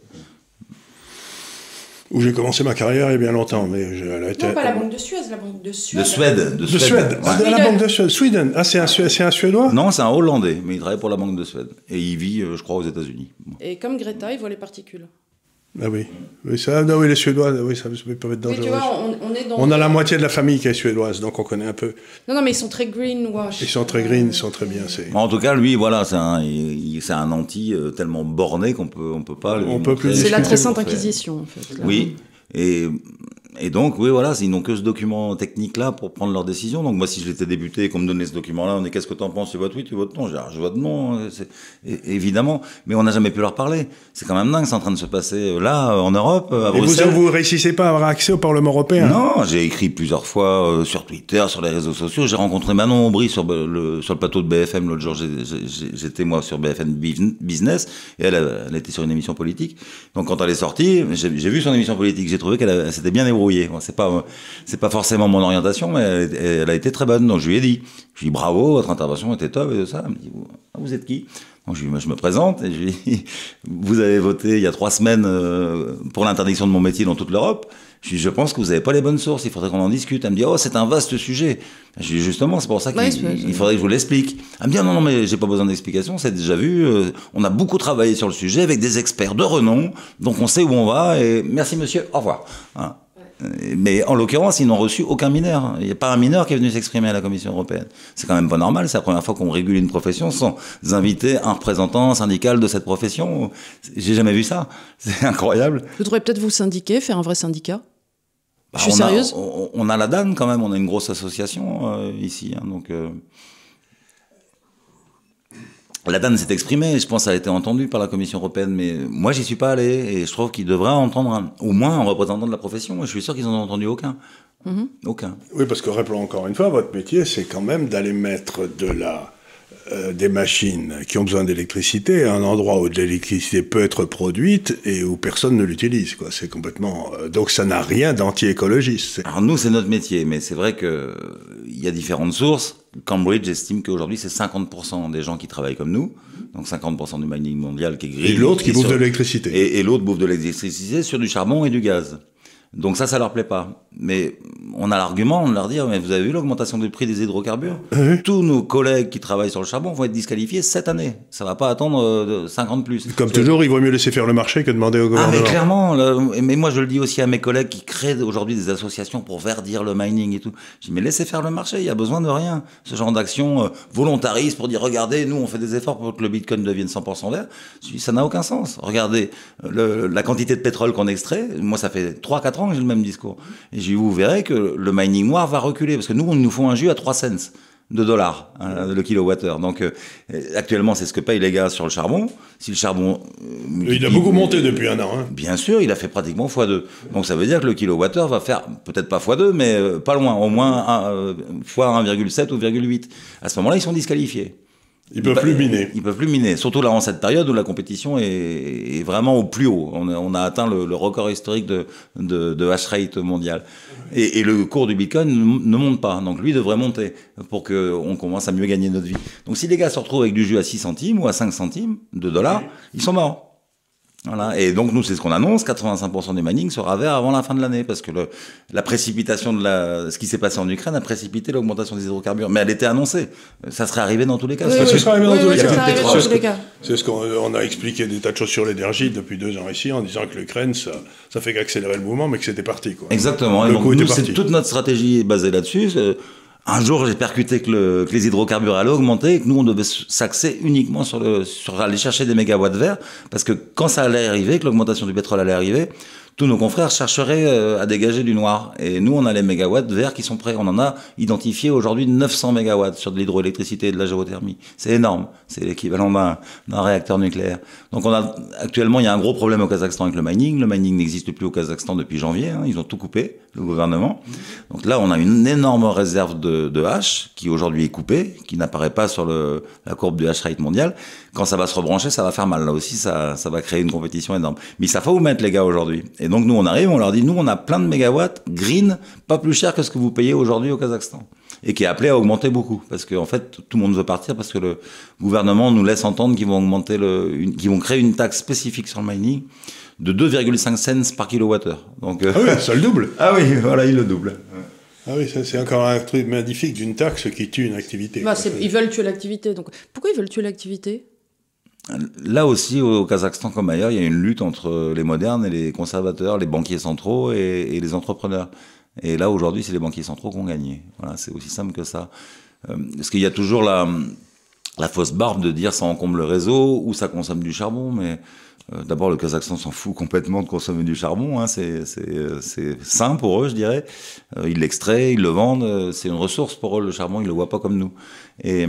S2: Où j'ai commencé ma carrière il y a bien longtemps, mais elle a été...
S1: Non, pas la Banque de Suède, la Banque de Suède.
S3: De Suède.
S2: De Suède. De Suède.
S3: Ouais.
S2: Ah, la Banque de Suède. Sweden. Ah, c'est un, c'est un Suédois ?
S3: Non, c'est un Hollandais, mais il travaille pour la Banque de Suède. Et il vit, je crois, aux États-Unis.
S1: Et comme Greta, il voit les particules.
S2: Ah oui. Oui, ça, non, oui, les Suédois, oui, ça peut être dangereux.
S1: Oui, tu vois, on, on est dans...
S2: On a la moitié de la famille qui est suédoise, donc on connaît un peu.
S1: Non, non, mais ils sont très greenwash.
S2: Ils sont très green, ils sont très bien. C'est...
S3: En tout cas, lui, voilà, c'est un, il, c'est un anti euh, tellement borné qu'on peut, on peut pas...
S2: On peut plus
S1: c'est la très sainte inquisition, en fait. Là.
S3: Oui. Et, et donc, oui, voilà, ils n'ont que ce document technique-là pour prendre leurs décisions. Donc, moi, si j'étais député et qu'on me donnait ce document-là, on dit qu'est-ce que tu en penses? Tu votes oui, tu votes non? Je dis, ah, je vote non, c'est, évidemment. Mais on n'a jamais pu leur parler. C'est quand même dingue, c'est en train de se passer là, en Europe, à
S2: et
S3: Bruxelles.
S2: Vous ne réussissez pas à avoir accès au Parlement européen?
S3: Non, j'ai écrit plusieurs fois euh, sur Twitter, sur les réseaux sociaux. J'ai rencontré Manon Aubry sur le, sur le plateau de B F M l'autre jour. J'ai, j'ai, j'étais, moi, sur B F M Business, et elle, elle était sur une émission politique. Donc, quand elle est sortie, j'ai, j'ai vu son émission politique. J'ai trouvé qu'elle a, elle s'était bien débrouillée. Bon, c'est pas, c'est pas forcément mon orientation, mais elle, elle a été très bonne. Donc, je lui ai dit, je lui ai dit bravo, votre intervention était top et tout ça. Elle me dit, vous êtes qui? Donc, je, je me présente et je lui dis, vous avez voté il y a trois semaines euh, pour l'interdiction de mon métier dans toute l'Europe. Je lui dis, je pense que vous n'avez pas les bonnes sources, il faudrait qu'on en discute. Elle me dit, oh, c'est un vaste sujet. Je lui dis, justement, c'est pour ça qu'il ouais, il faudrait que je vous l'explique. Elle me dit, non, non, mais j'ai pas besoin d'explication, c'est déjà vu. Euh, on a beaucoup travaillé sur le sujet avec des experts de renom, donc on sait où on va. Et merci, monsieur, au revoir. Hein. Mais en l'occurrence, ils n'ont reçu aucun mineur. Il n'y a pas un mineur qui est venu s'exprimer à la Commission européenne. C'est quand même pas normal. C'est la première fois qu'on régule une profession sans inviter un représentant syndical de cette profession. J'ai jamais vu ça. C'est incroyable.
S1: Vous devriez peut-être vous syndiquer, faire un vrai syndicat.
S3: Bah,
S1: Je suis
S3: on
S1: sérieuse.
S3: A, on, on a la D A N quand même. On a une grosse association euh, ici. Hein, donc. Euh La D A N s'est exprimée, je pense qu'elle a été entendue par la Commission européenne, mais moi j'y suis pas allé, et je trouve qu'ils devraient entendre un, au moins un représentant de la profession, et je suis sûr qu'ils n'en ont entendu aucun. Mm-hmm. Aucun.
S2: Oui, parce que rappelons encore une fois, votre métier, c'est quand même d'aller mettre de la, euh, des machines qui ont besoin d'électricité à un endroit où de l'électricité peut être produite et où personne ne l'utilise, quoi. C'est complètement... Euh, donc ça n'a rien d'anti-écologiste. C'est...
S3: Alors nous, c'est notre métier, mais c'est vrai que il y a différentes sources. Cambridge estime qu'aujourd'hui, c'est cinquante pour cent des gens qui travaillent comme nous, donc cinquante pour cent du mining mondial qui est gris.
S2: Et l'autre qui, qui bouffe
S3: sur,
S2: de l'électricité.
S3: Et, et l'autre bouffe de l'électricité sur du charbon et du gaz. Donc ça, ça leur plaît pas. Mais on a l'argument de leur dire, mais vous avez vu l'augmentation du prix des hydrocarbures?
S2: Oui.
S3: Tous nos collègues qui travaillent sur le charbon vont être disqualifiés cette année. Ça va pas attendre euh, cinquante plus.
S2: Comme Parce toujours, que... il vaut mieux laisser faire le marché que demander au gouvernement.
S3: Ah mais clairement, là, mais moi je le dis aussi à mes collègues qui créent aujourd'hui des associations pour verdir le mining et tout. Je dis mais laissez faire le marché, il y a besoin de rien. Ce genre d'action euh, volontariste pour dire regardez, nous on fait des efforts pour que le Bitcoin devienne cent pour cent vert. Je dis ça n'a aucun sens. Regardez le, la quantité de pétrole qu'on extrait. Moi ça fait trois quatre ans que j'ai le même discours. Et j'ai vous verrez que le mining noir va reculer parce que nous on nous font un jus à trois cents. de dollars hein, le kilowattheure. Donc euh, actuellement, c'est ce que payent les gars sur le charbon. Si le charbon...
S2: Euh, il a beaucoup monté depuis un an. Hein.
S3: Bien sûr, il a fait pratiquement fois deux. Donc ça veut dire que le kilowattheure va faire peut-être pas fois deux, mais euh, pas loin, au moins un, euh, fois un virgule sept ou un virgule huit. À ce moment-là, ils sont disqualifiés.
S2: Ils peuvent plus miner.
S3: Ils peuvent plus miner, surtout là en cette période où la compétition est, est vraiment au plus haut. On a, on a atteint le, le record historique de, de, de hash rate mondial. Et, et le cours du Bitcoin ne monte pas. Donc lui devrait monter pour qu'on commence à mieux gagner notre vie. Donc si les gars se retrouvent avec du jus à six centimes ou à cinq centimes de dollars, ils sont morts. Voilà. Et donc nous, c'est ce qu'on annonce, quatre-vingt-cinq pour cent du mining sera vert avant la fin de l'année, parce que le, la précipitation de la, ce qui s'est passé en Ukraine a précipité l'augmentation des hydrocarbures. Mais elle était annoncée. Ça serait arrivé dans tous les cas.
S1: Oui,
S2: ça
S1: oui,
S2: serait arrivé dans
S1: oui,
S2: tous
S1: oui,
S2: les cas.
S1: dans tous les cas.
S2: C'est ce qu'on on a expliqué des tas de choses sur l'énergie depuis deux ans ici, en disant que l'Ukraine, ça, ça fait qu'accélérer le mouvement, mais que c'était parti, quoi.
S3: Exactement.
S2: Le
S3: Et donc
S2: coup
S3: nous,
S2: était
S3: c'est
S2: parti.
S3: toute notre stratégie est basée là-dessus. Un jour, j'ai percuté que, le, que les hydrocarbures allaient augmenter et que nous, on devait s'axer uniquement sur, le, sur aller chercher des mégawatts verts, parce que quand ça allait arriver, que l'augmentation du pétrole allait arriver, tous nos confrères chercheraient euh, à dégager du noir. Et nous, on a les mégawatts verts qui sont prêts. On en a identifié aujourd'hui neuf cents mégawatts sur de l'hydroélectricité et de la géothermie. C'est énorme. C'est l'équivalent d'un, d'un réacteur nucléaire. Donc on a, actuellement, il y a un gros problème au Kazakhstan avec le mining. Le mining n'existe plus au Kazakhstan depuis janvier. Hein. Ils ont tout coupé, le gouvernement. Donc là, on a une énorme réserve de, de hash qui aujourd'hui est coupée, qui n'apparaît pas sur le, la courbe du hash rate mondial. Quand ça va se rebrancher, ça va faire mal. Là aussi, ça, ça va créer une compétition énorme. Mais ça faut où mettre les gars aujourd'hui. Et donc nous, on arrive, on leur dit, nous, on a plein de mégawatts green, pas plus cher que ce que vous payez aujourd'hui au Kazakhstan. Et qui est appelé à augmenter beaucoup. Parce qu'en en fait, tout le monde veut partir parce que le gouvernement nous laisse entendre qu'ils vont augmenter le, une, qu'ils vont créer une taxe spécifique sur le mining de deux virgule cinq cents par kilowattheure. Donc, euh...
S2: Ah oui, ça le double.
S3: Ah oui, voilà, il le double.
S2: Ah oui, ça, c'est encore un truc magnifique d'une taxe qui tue une activité.
S1: Bah, c'est, ils veulent tuer l'activité. Donc, pourquoi ils veulent tuer l'activité ?
S3: Là aussi, au Kazakhstan comme ailleurs, il y a une lutte entre les modernes et les conservateurs, les banquiers centraux et, et les entrepreneurs. Et là, aujourd'hui, c'est les banquiers centraux qui ont gagné. Voilà, c'est aussi simple que ça. Euh, parce qu'il y a toujours la, la fausse barbe de dire ça encombre le réseau ou ça consomme du charbon, mais euh, d'abord, le Kazakhstan s'en fout complètement de consommer du charbon. Hein, c'est, c'est, c'est sain pour eux, je dirais. Euh, ils l'extraient, ils le vendent. C'est une ressource pour eux, le charbon, ils le voient pas comme nous. Et...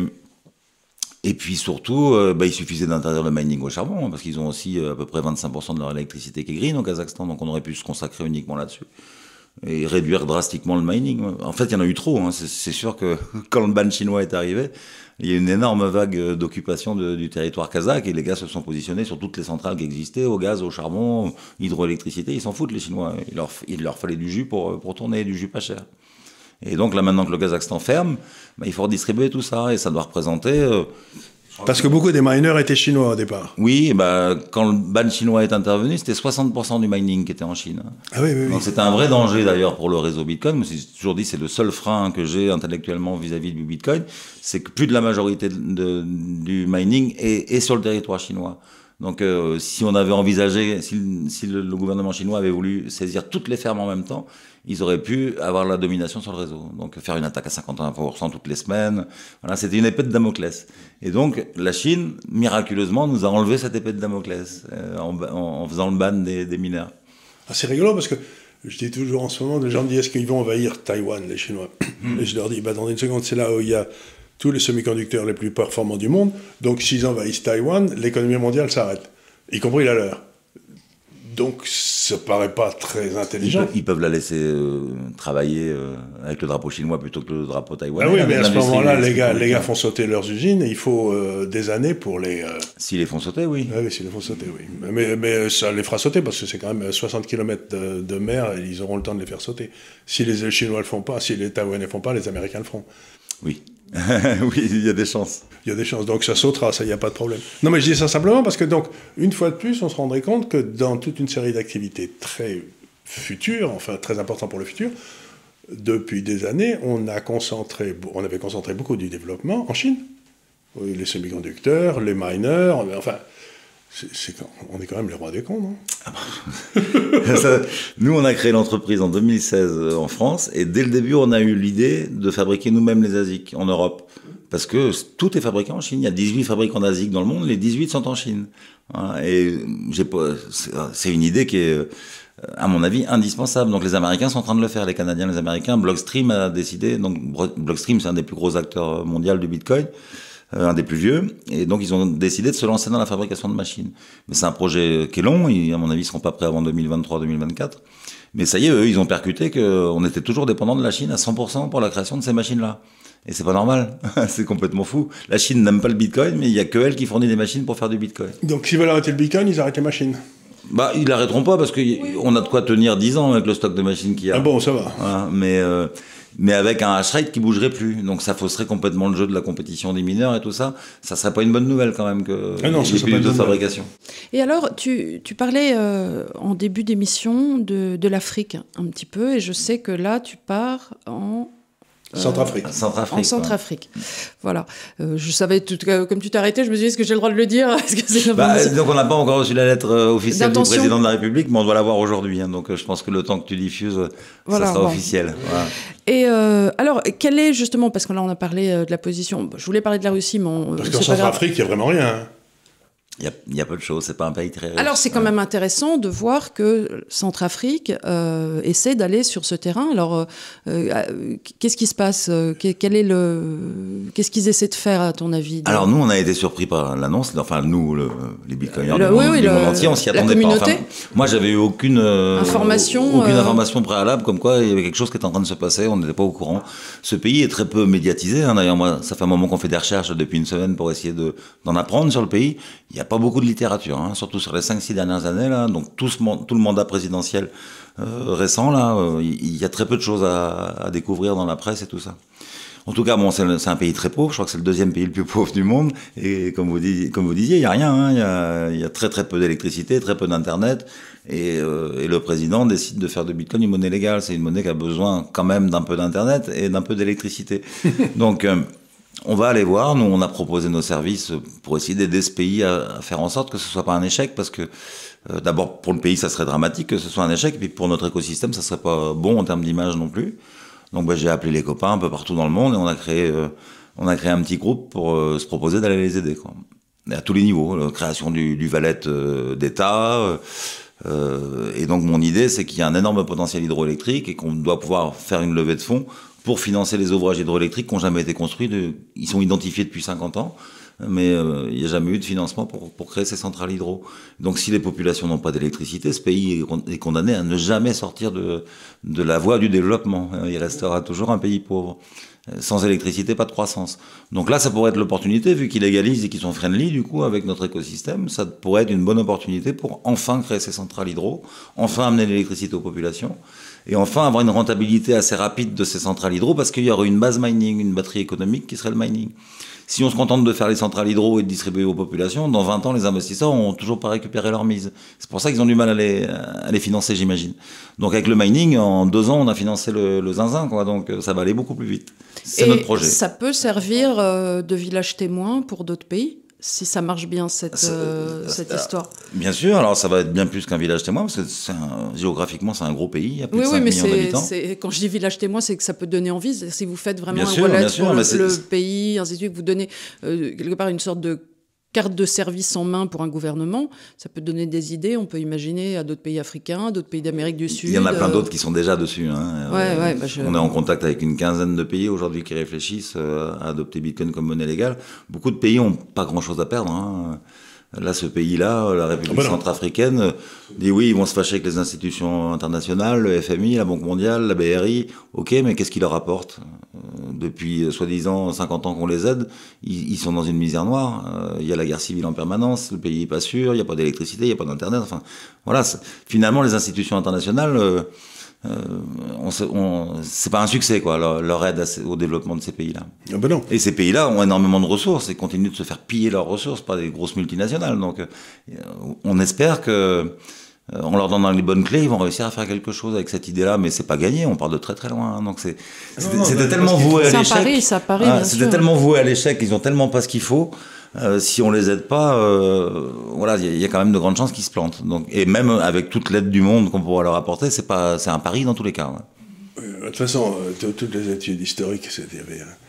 S3: Et puis surtout, euh, bah, il suffisait d'interdire le mining au charbon, hein, parce qu'ils ont aussi euh, à peu près vingt-cinq pour cent de leur électricité qui est green au Kazakhstan, donc on aurait pu se consacrer uniquement là-dessus. Et réduire drastiquement le mining. En fait, il y en a eu trop. Hein. C'est, c'est sûr que quand le ban chinois est arrivé, il y a eu une énorme vague d'occupation de, du territoire kazakh, et les gars se sont positionnés sur toutes les centrales qui existaient, au gaz, au charbon, hydroélectricité. Ils s'en foutent, les Chinois. Il leur, il leur fallait du jus pour, pour tourner, du jus pas cher. Et donc là, maintenant que le Kazakhstan ferme, bah, il faut redistribuer tout ça, et ça doit représenter... Euh,
S2: Parce que beaucoup des miners étaient chinois au départ.
S3: Oui, bah, quand le ban chinois est intervenu, c'était soixante pour cent du mining qui était en Chine.
S2: Ah oui, oui, oui.
S3: Donc c'était un vrai danger d'ailleurs pour le réseau Bitcoin. Moi, j'ai toujours dit, c'est le seul frein que j'ai intellectuellement vis-à-vis du Bitcoin, c'est que plus de la majorité de, de, du mining est, est sur le territoire chinois. Donc euh, si on avait envisagé, si, si le, le gouvernement chinois avait voulu saisir toutes les fermes en même temps, ils auraient pu avoir la domination sur le réseau. Donc faire une attaque à cinquante et un pour cent toutes les semaines, voilà, c'était une épée de Damoclès. Et donc la Chine, miraculeusement, nous a enlevé cette épée de Damoclès euh, en, en, en faisant le ban des, des mineurs.
S2: Ah, c'est rigolo parce que je dis toujours en ce moment, les gens me disent est-ce qu'ils vont envahir Taïwan, les Chinois? Et je leur dis, bah, dans une seconde, c'est là où il y a tous les semi-conducteurs les plus performants du monde. Donc s'ils envahissent Taïwan, l'économie mondiale s'arrête, y compris la leur. Donc ça paraît pas très intelligent.
S3: Ils peuvent, ils peuvent la laisser euh, travailler euh, avec le drapeau chinois plutôt que le drapeau taïwanais.
S2: Ah oui, mais à ce moment-là, les gars, les gars font sauter leurs usines et il faut euh, des années pour les... Euh...
S3: S'ils les font sauter, oui.
S2: Ah oui, s'ils les font sauter, oui. Mais, mais ça les fera sauter parce que c'est quand même soixante kilomètres de, de mer et ils auront le temps de les faire sauter. Si les Chinois le font pas, si les Taïwanais le font pas, les Américains le feront.
S3: Oui. Oui, il y a des chances.
S2: Il y a des chances, donc ça sautera, ça, il n'y a pas de problème. Non, mais je dis ça simplement parce que, donc, une fois de plus, on se rendrait compte que dans toute une série d'activités très futures, enfin très importantes pour le futur, depuis des années, on a concentré, on avait concentré beaucoup du développement en Chine. Les semi-conducteurs, les miners, enfin, c'est, c'est, on est quand même les rois des cons, non?
S3: Ah bah. Ça, nous, on a créé l'entreprise en deux mille seize en France, et dès le début, on a eu l'idée de fabriquer nous-mêmes les A S I C en Europe, parce que tout est fabriqué en Chine. Il y a dix-huit fabricants d'ASIC dans le monde, les dix-huit sont en Chine. Voilà. Et j'ai pas, c'est une idée qui est, à mon avis, indispensable. Donc les Américains sont en train de le faire, les Canadiens, les Américains. Blockstream a décidé, donc Blockstream c'est un des plus gros acteurs mondiaux du Bitcoin, euh, un des plus vieux, et donc ils ont décidé de se lancer dans la fabrication de machines. Mais c'est un projet qui est long, et à mon avis ils seront pas prêts avant deux mille vingt-trois deux mille vingt-quatre. Mais ça y est, eux, ils ont percuté qu'on était toujours dépendant de la Chine à cent pour cent pour la création de ces machines-là. Et c'est pas normal, c'est complètement fou. La Chine n'aime pas le Bitcoin, mais il y a que elle qui fournit des machines pour faire du Bitcoin.
S2: Donc s'ils veulent arrêter le Bitcoin, ils arrêtent les machines.
S3: Bah, ils l'arrêteront pas parce qu'on oui. a de quoi tenir dix ans avec le stock de machines qu'il y a.
S2: Ah bon, ça va.
S3: Voilà, mais, euh, mais avec un hash rate qui bougerait plus. Donc ça fausserait complètement le jeu de la compétition des mineurs et tout ça. Ça serait pas une bonne nouvelle quand même que
S2: ah non,
S3: les pays de fabrication.
S1: Et alors, tu, tu parlais euh, en début d'émission de, de l'Afrique un petit peu, et je sais que là, tu pars en...
S2: Centrafrique.
S3: Euh, Centrafrique.
S1: En Centrafrique. Ouais. Voilà. Euh, je savais, tout, comme tu t'es arrêté, je me suis dit, est-ce que j'ai le droit de le dire? Est-ce que c'est
S3: bah, donc on n'a pas encore reçu la lettre officielle du président de la République, mais on doit l'avoir aujourd'hui. Hein, donc je pense que le temps que tu diffuses, voilà, ça sera bon. officiel. Voilà.
S1: Et euh, alors, quel est justement, parce que là on a parlé de la position, je voulais parler de la Russie, mais... On,
S2: parce qu'en Centrafrique, il n'y a vraiment rien. Hein.
S3: Il y, a, il y a peu de choses, c'est pas un pays très riche.
S1: Alors c'est quand même intéressant de voir que Centrafrique euh, essaie d'aller sur ce terrain. Alors euh, qu'est-ce qui se passe? Quel est le... Qu'est-ce qu'ils essaient de faire à ton avis? De...
S3: Alors nous, on a été surpris par l'annonce. Enfin nous, le, les bitcoiners
S1: le,
S3: du,
S1: oui,
S3: monde,
S1: oui,
S3: du
S1: le,
S3: monde entier, on s'y attendait pas. Enfin, moi, j'avais eu aucune euh,
S1: information,
S3: aucune
S1: euh...
S3: information préalable, comme quoi il y avait quelque chose qui était en train de se passer. On n'était pas au courant. Ce pays est très peu médiatisé. Hein. D'ailleurs, moi, ça fait un moment qu'on fait des recherches depuis une semaine pour essayer de d'en apprendre sur le pays. Il n'y a pas beaucoup de littérature. Hein, surtout sur les cinq six dernières années, là, donc tout, ce, tout le mandat présidentiel euh, récent, là, euh, il y a très peu de choses à, à découvrir dans la presse et tout ça. En tout cas, bon, c'est un pays très pauvre, je crois que c'est le deuxième pays le plus pauvre du monde, et comme vous, dis, comme vous disiez, il n'y a rien, hein, il y a, il y a très très peu d'électricité, très peu d'internet, et, euh, et le président décide de faire de Bitcoin une monnaie légale. C'est une monnaie qui a besoin quand même d'un peu d'internet et d'un peu d'électricité. Donc... Euh, on va aller voir, nous on a proposé nos services pour essayer d'aider ce pays à, à faire en sorte que ce soit pas un échec, parce que euh, d'abord pour le pays ça serait dramatique que ce soit un échec, et puis pour notre écosystème ça serait pas bon en termes d'image non plus. Donc bah, j'ai appelé les copains un peu partout dans le monde et on a créé, euh, on a créé un petit groupe pour euh, se proposer d'aller les aider, quoi. Et à tous les niveaux, la création du, du valet euh, d'État, euh, et donc mon idée c'est qu'il y a un énorme potentiel hydroélectrique et qu'on doit pouvoir faire une levée de fonds pour financer les ouvrages hydroélectriques qui n'ont jamais été construits. De, ils sont identifiés depuis cinquante ans, mais euh, il n'y a jamais eu de financement pour, pour créer ces centrales hydro. Donc si les populations n'ont pas d'électricité, ce pays est condamné à ne jamais sortir de, de la voie du développement. Il restera toujours un pays pauvre. Sans électricité, pas de croissance. Donc là, ça pourrait être l'opportunité, vu qu'ils légalisent et qu'ils sont friendly, du coup, avec notre écosystème, ça pourrait être une bonne opportunité pour enfin créer ces centrales hydro, enfin amener l'électricité aux populations, et enfin avoir une rentabilité assez rapide de ces centrales hydro, parce qu'il y aurait une base mining, une batterie économique qui serait le mining. Si on se contente de faire les centrales hydro et de distribuer aux populations, dans vingt ans, les investisseurs n'ont toujours pas récupéré leur mise. C'est pour ça qu'ils ont du mal à les, à les financer, j'imagine. Donc avec le mining, en deux ans, on a financé le, le zinzin, quoi. Donc ça va aller beaucoup plus vite. C'est notre projet.
S1: Ça peut servir euh, de village témoin pour d'autres pays, si ça marche bien, cette, euh, cette euh, histoire.
S3: Bien sûr, alors ça va être bien plus qu'un village témoin, parce que c'est un, géographiquement, c'est un gros pays, il y a plus
S1: oui,
S3: de cinq
S1: oui, mais
S3: millions d'habitants.
S1: C'est, quand je dis village témoin, c'est que ça peut donner envie. Si vous faites vraiment
S3: bien
S1: un
S3: sûr,
S1: wallet
S3: sûr,
S1: pour le,
S3: c'est,
S1: le
S3: c'est...
S1: pays, ainsi de suite, que vous donnez euh, quelque part une sorte de carte de service en main pour un gouvernement, ça peut donner des idées. On peut imaginer à d'autres pays africains, d'autres pays d'Amérique du Sud.
S3: Il y en a plein d'autres qui sont déjà dessus. Hein.
S1: Ouais, ouais, bah je...
S3: On est en contact avec une quinzaine de pays aujourd'hui qui réfléchissent à adopter Bitcoin comme monnaie légale. Beaucoup de pays n'ont pas grand-chose à perdre. Hein. Là, ce pays-là, la République ah ben centrafricaine, dit oui, ils vont se fâcher avec les institutions internationales, le F M I, la Banque mondiale, la B R I. Ok, mais qu'est-ce qu'ils leur apportent ? Depuis, soi-disant, cinquante ans qu'on les aide, ils, ils sont dans une misère noire. Il y a la guerre civile en permanence, le pays n'est pas sûr, il n'y a pas d'électricité, il n'y a pas d'internet. Enfin, voilà. Finalement, les institutions internationales, euh, euh, on, on, c'est pas un succès, quoi, leur, leur aide à, au développement de ces pays-là.
S2: Ah ben non.
S3: Et ces pays-là ont énormément de ressources et continuent de se faire piller leurs ressources par des grosses multinationales. Donc, euh, on espère que en leur donnant les bonnes clés, ils vont réussir à faire quelque chose avec cette idée-là, mais c'est pas gagné, on part de très très loin. Hein. Donc c'est, c'était, non, c'était tellement voué à l'échec.
S1: C'est un pari, ça paraît,
S3: ah,
S1: bien
S3: C'était
S1: sûr.
S3: tellement voué à l'échec, ils ont tellement pas ce qu'il faut. Euh, si on les aide pas, euh, voilà, il y, y a quand même de grandes chances qu'ils se plantent. Donc, et même avec toute l'aide du monde qu'on pourra leur apporter, c'est pas, c'est un pari dans tous les cas. Ouais.
S2: De toute façon, toutes les études historiques, c'était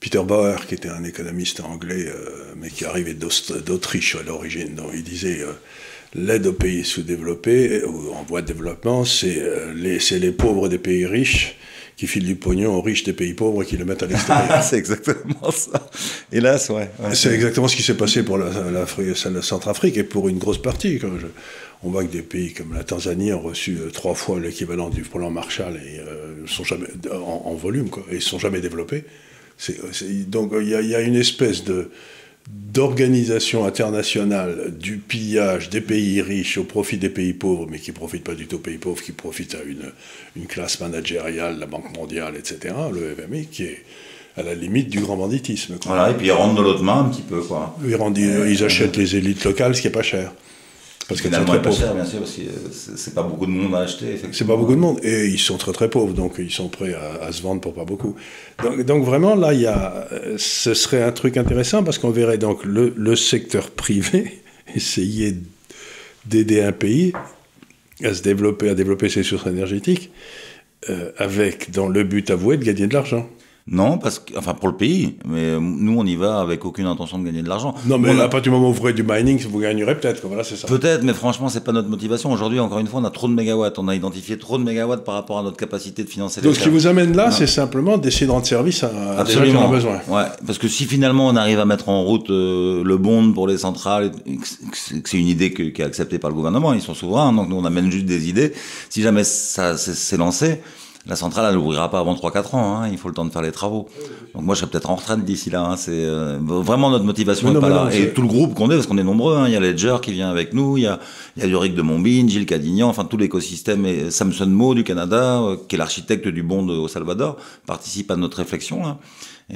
S2: Peter Bauer, qui était un économiste anglais, euh, mais qui arrivait d'Autriche à l'origine, dont il disait euh, l'aide aux pays sous-développés ou en voie de développement, c'est euh, les, les pauvres des pays riches qui filent du pognon aux riches des pays pauvres et qui le mettent à l'extérieur.
S3: C'est exactement ça. Hélas, ouais. ouais
S2: c'est exactement ce qui s'est passé pour la, la, la, la Centrafrique et pour une grosse partie. Quand je, on voit que des pays comme la Tanzanie ont reçu euh, trois fois l'équivalent du plan Marshall et euh, sont jamais en, en volume, quoi, et ne sont jamais développés. C'est, c'est, donc il y, y a une espèce de d'organisation internationale du pillage des pays riches au profit des pays pauvres, mais qui ne profitent pas du tout aux pays pauvres, qui profitent à une, une classe managériale, la Banque mondiale, et cetera, le F M I, qui est à la limite du grand banditisme, quoi.
S3: Voilà, et puis ils rentrent de l'autre main un petit peu, quoi.
S2: Ils, rendent, ils, ils achètent les élites locales, ce qui n'est pas cher.
S3: Parce que c'est très pas cher, bien sûr, parce que c'est pas beaucoup de monde à acheter.
S2: C'est pas beaucoup de monde, et ils sont très très pauvres, donc ils sont prêts à, à se vendre pour pas beaucoup. Donc, donc vraiment, là, il y a, ce serait un truc intéressant, parce qu'on verrait donc le, le secteur privé essayer d'aider un pays à se développer, à développer ses sources énergétiques, euh, avec dans le but avoué de gagner de l'argent.
S3: Non, parce que, enfin, pour le pays, mais nous, on y va avec aucune intention de gagner de l'argent.
S2: Non, mais
S3: on
S2: à
S3: a...
S2: partir du moment où vous ferez du mining, vous gagnerez peut-être, voilà, c'est ça.
S3: Peut-être, mais franchement, c'est pas notre motivation. Aujourd'hui, encore une fois, on a trop de mégawatts. On a identifié trop de mégawatts par rapport à notre capacité de financer les
S2: Donc, ce qui vous amène là,
S3: non.
S2: c'est simplement d'essayer de rendre service à, à des gens qui en ont besoin.
S3: Ouais, parce que si finalement on arrive à mettre en route euh, le bond pour les centrales, que c'est une idée que, qui est acceptée par le gouvernement, ils sont souverains, donc nous on amène juste des idées. Si jamais ça s'est lancé, la centrale, elle n'ouvrira pas avant trois quatre ans, hein. Il faut le temps de faire les travaux. Donc moi, je serai peut-être en retraite d'ici là, hein. C'est euh, vraiment notre motivation n'est pas là. Non, et tout le groupe qu'on est, parce qu'on est nombreux, hein. Il y a Ledger qui vient avec nous, il y a, il y a Yorick de Montbine, Gilles Cadignan, enfin tout l'écosystème, et Samson Mo du Canada, euh, qui est l'architecte du bond au Salvador, participe à notre réflexion, là.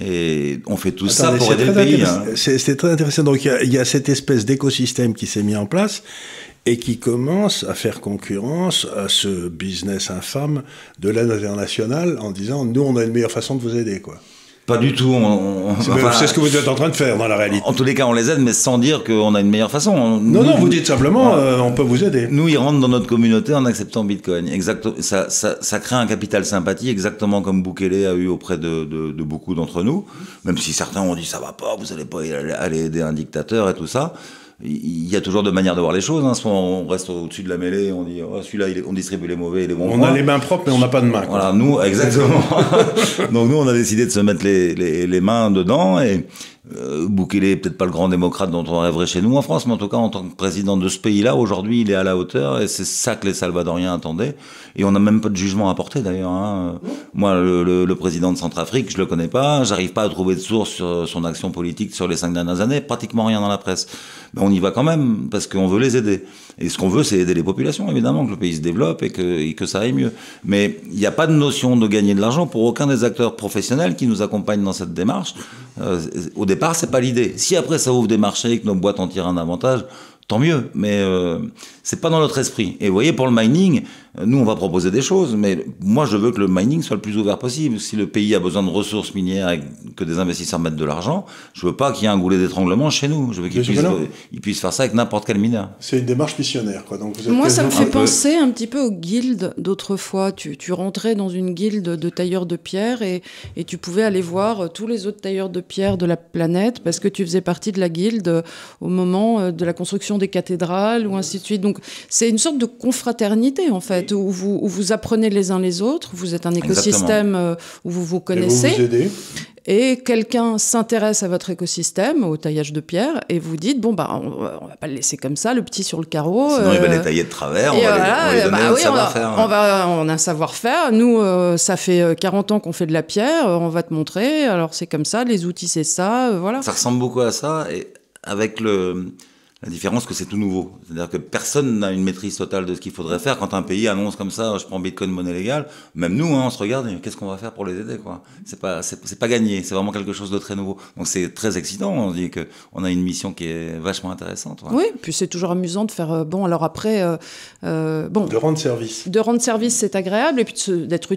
S3: Et on fait tout Attendez, ça pour aider le pays. Hein.
S2: C'est très intéressant. Donc il y a, il y a cette espèce d'écosystème qui s'est mis en place et qui commence à faire concurrence à ce business infâme de l'aide internationale en disant nous on a une meilleure façon de vous aider, quoi.
S3: Pas du tout. On, on,
S2: c'est, enfin, c'est ce que vous êtes en train de faire dans la réalité.
S3: En tous les cas, on les aide, mais sans dire qu'on a une meilleure façon. On,
S2: non, nous, non, vous dites simplement, on, euh, on peut vous aider.
S3: Nous, ils rentrent dans notre communauté en acceptant Bitcoin. Exactement. Ça, ça, ça crée un capital sympathie, exactement comme Bukele a eu auprès de, de, de beaucoup d'entre nous. Même si certains ont dit ça va pas, vous allez pas aller aider un dictateur et tout ça. Il y a toujours deux manières de voir les choses, hein. Soit on reste au-dessus de la mêlée, on dit oh, celui-là il est, on distribue les mauvais et les bons.
S2: On a les mains propres mais on n'a pas de mains, quoi.
S3: Voilà, nous exactement. Donc nous on a décidé de se mettre les, les, les mains dedans et euh, Bukele est peut-être pas le grand démocrate dont on rêverait chez nous en France, mais en tout cas en tant que président de ce pays-là, aujourd'hui il est à la hauteur et c'est ça que les Salvadoriens attendaient. Et on n'a même pas de jugement à porter d'ailleurs, hein. Moi le, le, le président de Centrafrique, je le connais pas, j'arrive pas à trouver de source sur son action politique sur les cinq dernières années, pratiquement rien dans la presse. Mais on y va quand même parce qu'on veut les aider. Et ce qu'on veut, c'est aider les populations, évidemment, que le pays se développe et que, et que ça aille mieux. Mais il n'y a pas de notion de gagner de l'argent pour aucun des acteurs professionnels qui nous accompagnent dans cette démarche. Euh, au départ, c'est pas l'idée. Si après ça ouvre des marchés et que nos boîtes en tirent un avantage, tant mieux. Mais euh, c'est pas dans notre esprit. Et vous voyez, pour le mining, nous, on va proposer des choses, mais moi, je veux que le mining soit le plus ouvert possible. Si le pays a besoin de ressources minières et que des investisseurs mettent de l'argent, je veux pas qu'il y ait un goulet d'étranglement chez nous. Je veux qu'ils puissent, ils puissent faire ça avec n'importe quel mineur.
S2: C'est une démarche missionnaire, quoi. Donc vous êtes
S1: moi, ça me fait
S3: un
S1: penser peu... un petit peu aux guildes d'autrefois. Tu, tu rentrais dans une guilde de tailleurs de pierre et, et tu pouvais aller voir tous les autres tailleurs de pierre de la planète parce que tu faisais partie de la guilde au moment de la construction des cathédrales ou ainsi de suite. Donc, c'est une sorte de confraternité, en fait. Où vous, où vous apprenez les uns les autres, vous êtes un écosystème Exactement. où vous vous connaissez.
S2: Et vous vous aidez.
S1: Et quelqu'un s'intéresse à votre écosystème, au taillage de pierre, et vous dites, bon, bah, on, on va pas le laisser comme ça, le petit sur le carreau.
S3: Sinon,
S1: euh,
S3: il va les tailler de travers, on va,
S1: voilà,
S3: les, on va les donner
S1: bah,
S3: un
S1: oui,
S3: savoir-faire.
S1: On, on, va, on a un savoir-faire. Nous, euh, ça fait quarante ans qu'on fait de la pierre, on va te montrer. Alors, c'est comme ça, les outils, c'est ça, euh, voilà.
S3: Ça ressemble beaucoup à ça, et avec le... La différence, que c'est tout nouveau. C'est-à-dire que personne n'a une maîtrise totale de ce qu'il faudrait faire. Quand un pays annonce comme ça, je prends Bitcoin monnaie légale, même nous, hein, on se regarde, et qu'est-ce qu'on va faire pour les aider, quoi. C'est pas, c'est, c'est pas gagné. C'est vraiment quelque chose de très nouveau. Donc c'est très excitant. On dit que on a une mission qui est vachement intéressante. Ouais.
S1: Oui, puis c'est toujours amusant de faire, euh, bon, alors après, euh, euh, bon.
S2: De rendre service.
S1: De rendre service, c'est agréable, et puis de se, d'être utile.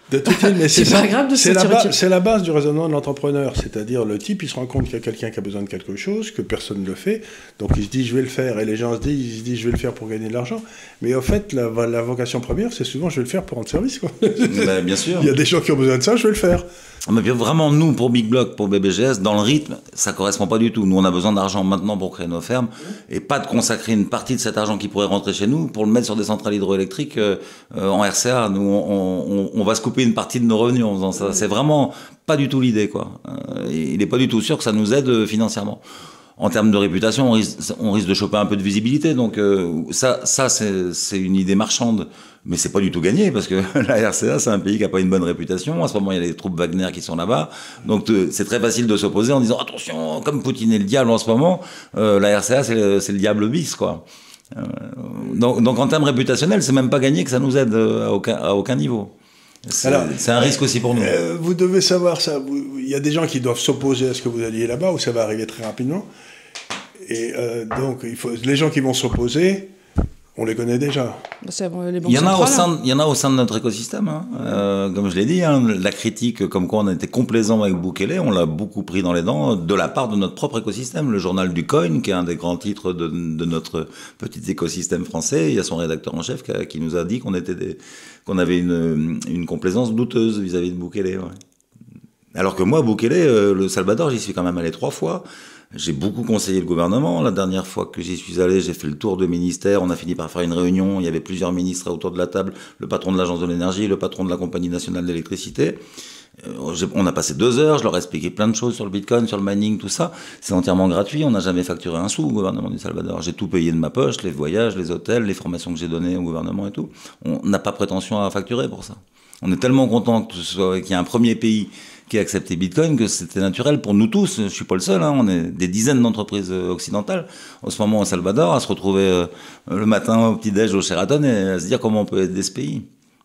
S2: D'être utile, mais c'est,
S1: c'est pas grave de se
S2: c'est,
S1: sentir
S2: la ba-
S1: utile.
S2: c'est la base du raisonnement de l'entrepreneur. C'est-à-dire, le type, il se rend compte qu'il y a quelqu'un qui a besoin de quelque chose, que personne ne le fait. Donc, il se dit, je vais le faire. Et les gens se disent, ils se disent, je vais le faire pour gagner de l'argent. Mais au fait, la, la vocation première, c'est souvent, je vais le faire pour rendre service, quoi.
S3: Ben, bien sûr.
S2: Il y a des gens qui ont besoin de ça, je vais le faire.
S3: Mais bien, vraiment, nous, pour Big Block, pour B B G S, dans le rythme, ça correspond pas du tout. Nous, on a besoin d'argent maintenant pour créer nos fermes et pas de consacrer une partie de cet argent qui pourrait rentrer chez nous pour le mettre sur des centrales hydroélectriques euh, euh, en R C A. Nous, on, on, on va se couper une partie de nos revenus en faisant ça. C'est vraiment pas du tout l'idée, quoi. Euh, il est pas du tout sûr que ça nous aide financièrement. En termes de réputation, on risque, on risque de choper un peu de visibilité. Donc euh, ça, ça c'est, c'est une idée marchande. Mais c'est pas du tout gagné, parce que la R C A, c'est un pays qui a pas une bonne réputation. En ce moment, il y a les troupes Wagner qui sont là-bas. Donc, c'est très facile de s'opposer en disant, attention, comme Poutine est le diable en ce moment, euh, la R C A, c'est le, c'est le diable bis, quoi. Euh, donc, donc, en termes réputationnels, c'est même pas gagné que ça nous aide à aucun, à aucun niveau. C'est, Alors, c'est un risque aussi pour nous.
S2: Euh, vous devez savoir ça. Il y a des gens qui doivent s'opposer à ce que vous alliez là-bas, où ça va arriver très rapidement. Et euh, donc, il faut, les gens qui vont s'opposer, on les connaît déjà.
S1: C'est les
S3: il, y en a au sein, il y en a au sein de notre écosystème. Hein. Euh, comme je l'ai dit, hein, la critique, comme quoi on a été complaisant avec Bukele, on l'a beaucoup pris dans les dents de la part de notre propre écosystème. Le journal du Coin, qui est un des grands titres de, de notre petit écosystème français, il y a son rédacteur en chef qui, a, qui nous a dit qu'on était des, qu'on avait une, une complaisance douteuse vis-à-vis de Bukele. Ouais. Alors que moi, Bukele, euh, le Salvador, j'y suis quand même allé trois fois. J'ai beaucoup conseillé le gouvernement. La dernière fois que j'y suis allé, j'ai fait le tour de ministères. On a fini par faire une réunion. Il y avait plusieurs ministres autour de la table. Le patron de l'Agence de l'énergie, le patron de la Compagnie nationale d'électricité. Euh, on a passé deux heures. Je leur ai expliqué plein de choses sur le Bitcoin, sur le mining, tout ça. C'est entièrement gratuit. On n'a jamais facturé un sou au gouvernement du Salvador. J'ai tout payé de ma poche, les voyages, les hôtels, les formations que j'ai données au gouvernement et tout. On n'a pas prétention à facturer pour ça. On est tellement content que ce soit, qu'il y ait un premier pays qui a accepté Bitcoin, que c'était naturel pour nous tous. Je suis pas le seul, hein, on est des dizaines d'entreprises occidentales, en ce moment au Salvador, à se retrouver euh, le matin au petit-déj au Sheraton et à se dire comment on peut aider ce pays.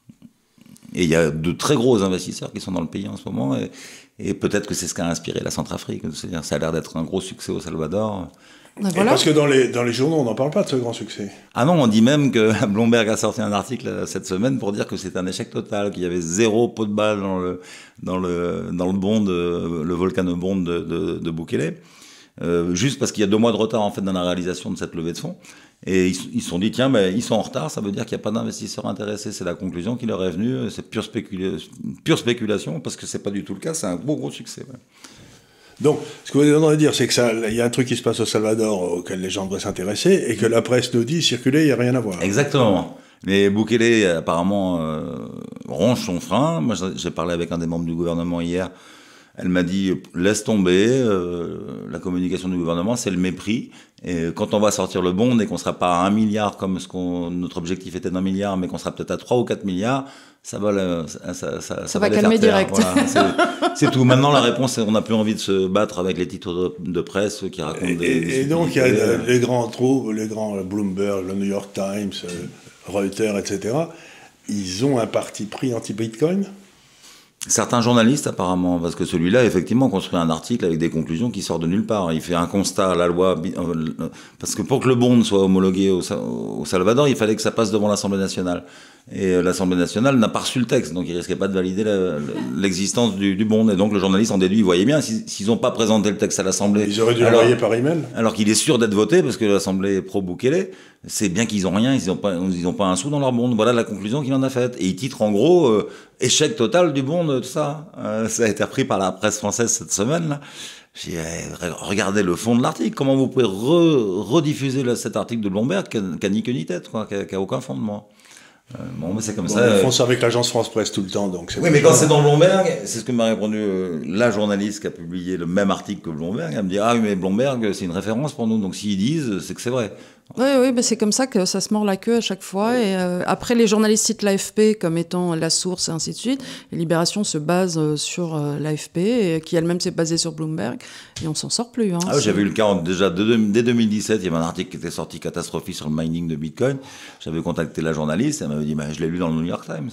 S3: Et il y a de très gros investisseurs qui sont dans le pays en ce moment, et, et peut-être que c'est ce qui a inspiré la Centrafrique. C'est-à-dire, ça a l'air d'être un gros succès au Salvador.
S1: Voilà.
S2: Parce que dans les, dans les journaux, on n'en parle pas de ce grand succès.
S3: Ah non, on dit même que Bloomberg a sorti un article cette semaine pour dire que c'est un échec total, qu'il y avait zéro pot de balle dans le, dans le, dans le bond, de, le Volcano Bond de, de, de Bukele, euh, juste parce qu'il y a deux mois de retard en fait dans la réalisation de cette levée de fonds. Et ils se sont dit, tiens, ben, ils sont en retard, ça veut dire qu'il n'y a pas d'investisseurs intéressés. C'est la conclusion qui leur est venue, c'est pure, spécula- pure spéculation, parce que c'est pas du tout le cas, c'est un gros gros succès. Ouais.
S2: Donc, ce que vous êtes en train de dire, c'est qu'il y a un truc qui se passe au Salvador auquel les gens devraient s'intéresser et que la presse nous dit circuler, il n'y a rien à voir.
S3: Exactement. Mais Bukele, apparemment, euh, ronge son frein. Moi, j'ai parlé avec un des membres du gouvernement hier. Elle m'a dit, laisse tomber, euh, la communication du gouvernement, c'est le mépris. Et quand on va sortir le bond et qu'on sera pas à un milliard comme ce qu'on, notre objectif était d'un milliard, mais qu'on sera peut-être à trois ou quatre milliards, ça va, le, ça, ça, ça,
S1: ça
S3: va,
S1: va calmer direct.
S3: Voilà, c'est, c'est tout. Maintenant, la réponse, c'est on n'a plus envie de se battre avec les titres de, de presse qui racontent
S2: et,
S3: des...
S2: Et,
S3: des
S2: et donc, il y a euh, les grands trous, les grands Bloomberg, le New York Times, euh, Reuters, et cetera. Ils ont un parti pris anti-Bitcoin.
S3: Certains journalistes, apparemment, parce que celui-là, effectivement, construit un article avec des conclusions qui sortent de nulle part. Il fait un constat à la loi, parce que pour que le bond soit homologué au, au Salvador, il fallait que ça passe devant l'Assemblée nationale. Et l'Assemblée nationale n'a pas reçu le texte, donc il risquait pas de valider la, l'existence du, du bond. Et donc le journaliste en déduit, il voyait bien, s'ils n'ont pas présenté le texte à l'Assemblée...
S2: Ils auraient dû l'envoyer par email.
S3: Alors qu'il est sûr d'être voté, parce que l'Assemblée est pro-Bukele, c'est bien qu'ils n'ont rien, ils n'ont pas, ils ont pas un sou dans leur bond. Voilà la conclusion qu'il en a faite. Et il titre en gros, euh, échec total du bond, tout ça. Euh, ça a été repris par la presse française cette semaine, là. J'ai eh, regardé le fond de l'article. Comment vous pouvez re, rediffuser là, cet article de Bloomberg qui n'a ni queue ni tête, quoi, qui n'a aucun fondement. Euh, bon, mais c'est comme
S2: bon,
S3: ça.
S2: Ils font ça avec l'agence France Presse tout le temps, donc. C'est
S3: oui, mais quand c'est dans Bloomberg, c'est ce que m'a répondu euh, la journaliste qui a publié le même article que Bloomberg. Elle me dit ah oui, mais Bloomberg c'est une référence pour nous, donc s'ils disent, c'est que c'est vrai.
S1: Oui, oui, bah c'est comme ça que ça se mord la queue à chaque fois. Et euh, après, les journalistes citent l'A F P comme étant la source et ainsi de suite. Et Libération se base euh, sur euh, l'A F P, et, qui elle-même s'est basée sur Bloomberg. Et on s'en sort plus. Hein,
S3: ah, j'avais eu le cas déjà de, de, dès deux mille dix-sept. Il y avait un article qui était sorti catastrophique sur le mining de Bitcoin. J'avais contacté la journaliste. Elle m'avait dit bah, je l'ai lu dans le New York Times.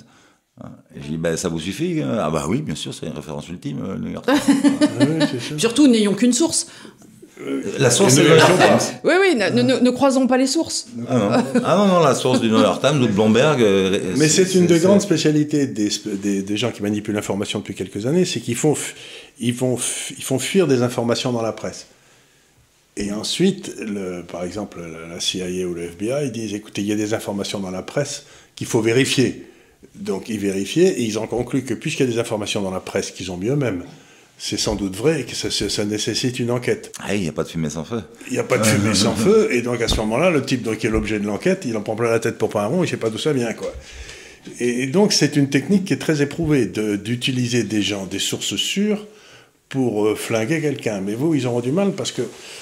S3: Et j'ai dit, bah, ça vous suffit? Ah bah oui, bien sûr, c'est une référence ultime, le New York Times.
S1: Oui, c'est sûr. Surtout, n'ayons qu'une source.
S3: Euh, la source, c'est le New York Times.
S1: Oui, oui, ne, ne, ne croisons pas les sources.
S3: Ah non, ah non, non, la source du New York Times ou de Bloomberg. Euh,
S2: Mais c'est, c'est une des grandes spécialités des, des, des gens qui manipulent l'information depuis quelques années, c'est qu'ils font, ils font, ils font fuir des informations dans la presse. Et ensuite, le, par exemple, la C I A ou le F B I, ils disent, écoutez, il y a des informations dans la presse qu'il faut vérifier. Donc ils vérifiaient et ils ont conclu que puisqu'il y a des informations dans la presse qu'ils ont mis eux-mêmes, c'est sans doute vrai et que ça, ça nécessite une enquête.
S3: Ah, il n'y a pas de fumée sans feu.
S2: Il n'y a pas de fumée sans feu, et donc à ce moment-là, le type donc, qui est l'objet de l'enquête, il en prend plein la tête pour pas un rond, il ne sait pas d'où ça vient, quoi. Et, et donc c'est une technique qui est très éprouvée, de, d'utiliser des gens, des sources sûres, pour euh, flinguer quelqu'un. Mais vous, ils auront du mal parce que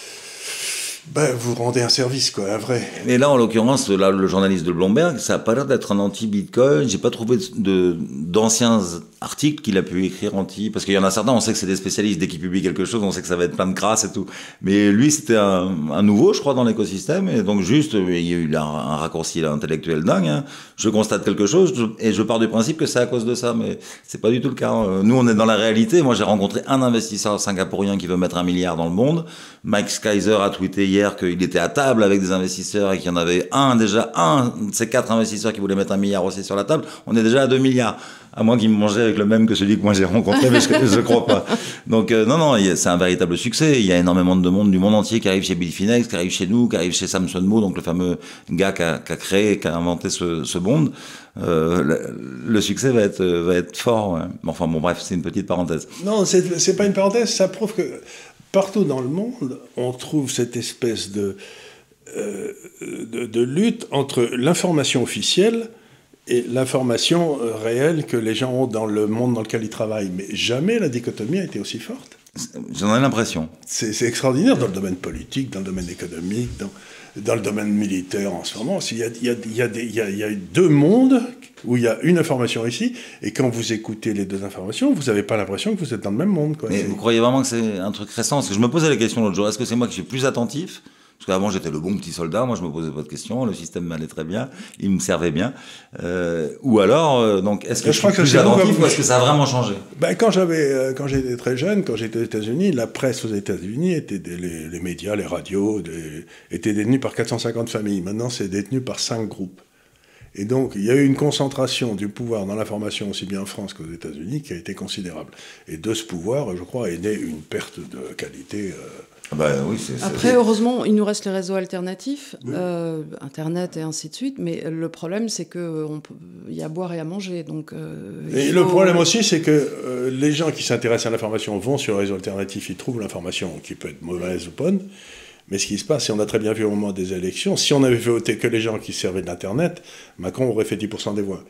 S2: ben, vous rendez un service, quoi, un vrai.
S3: Mais là, en l'occurrence, là, le journaliste de Bloomberg, ça n'a pas l'air d'être un anti-Bitcoin. J'ai pas trouvé de, d'anciens articles qu'il a pu écrire anti. Parce qu'il y en a certains, on sait que c'est des spécialistes. Dès qu'ils publient quelque chose, on sait que ça va être plein de crasse et tout. Mais lui, c'était un, un nouveau, je crois, dans l'écosystème. Et donc, juste, il y a eu un, un raccourci là, intellectuel dingue. Hein. Je constate quelque chose je, et je pars du principe que c'est à cause de ça. Mais c'est pas du tout le cas. Nous, on est dans la réalité. Moi, j'ai rencontré un investisseur singapourien qui veut mettre un milliard dans le monde. Mike Kaiser a tweeté hier qu'il était à table avec des investisseurs et qu'il y en avait un, déjà un de ces quatre investisseurs qui voulait mettre un milliard aussi sur la table. On est déjà à deux milliards. À moins qu'il me mangeait avec le même que celui que moi j'ai rencontré, mais je ne crois pas. Donc euh, non, non, c'est un véritable succès. Il y a énormément de monde du monde entier qui arrive chez Bitfinex, qui arrive chez nous, qui arrive chez Samson Mow, donc le fameux gars qui a, qui a créé, qui a inventé ce, ce bond. Euh, le, le succès va être, va être fort. Ouais. Enfin bon, bref, c'est une petite parenthèse.
S2: Non, c'est, c'est pas une parenthèse, ça prouve que partout dans le monde, on trouve cette espèce de, euh, de, de lutte entre l'information officielle et l'information réelle que les gens ont dans le monde dans lequel ils travaillent. Mais jamais la dichotomie a été aussi forte.
S3: J'en ai l'impression.
S2: C'est, c'est extraordinaire dans le domaine politique, dans le domaine économique, dans, dans le domaine militaire en ce moment. Il y a, il y a, il y a, des, il y a, il y a deux mondes où il y a une information ici, et quand vous écoutez les deux informations, vous n'avez pas l'impression que vous êtes dans le même monde, quoi.
S3: Mais
S2: C'est...
S3: vous croyez vraiment que c'est un truc récent? Parce que je me posais la question l'autre jour, est-ce que c'est moi qui suis plus attentif? Parce qu'avant, j'étais le bon petit soldat, moi je me posais pas de questions, le système m'allait très bien, il me servait bien. Euh, ou alors, euh, donc, est-ce que je, je suis plus attentif ou est-ce que ça a vraiment changé?
S2: Ben, quand, j'avais, euh, quand j'étais très jeune, quand j'étais aux États-Unis, la presse aux États-Unis, était des, les, les médias, les radios, des, étaient détenus par quatre cent cinquante familles. Maintenant, c'est détenu par cinq groupes. Et donc, il y a eu une concentration du pouvoir dans l'information, aussi bien en France qu'aux États-Unis, qui a été considérable. Et de ce pouvoir, je crois, est née une perte de qualité... Euh,
S3: Bah, oui, c'est, c'est,
S1: Après,
S3: c'est...
S1: heureusement, il nous reste les réseaux alternatifs,
S2: oui.
S1: euh, Internet et ainsi de suite, mais le problème, c'est qu'il y a à boire et à manger. Donc, euh,
S2: et
S1: faut...
S2: le problème aussi, c'est que euh, les gens qui s'intéressent à l'information vont sur les réseaux alternatifs, ils trouvent l'information qui peut être mauvaise ou bonne, mais ce qui se passe, et on a très bien vu au moment des élections, si on avait fait voter que les gens qui servaient d'Internet, Macron aurait fait dix pour cent des voix.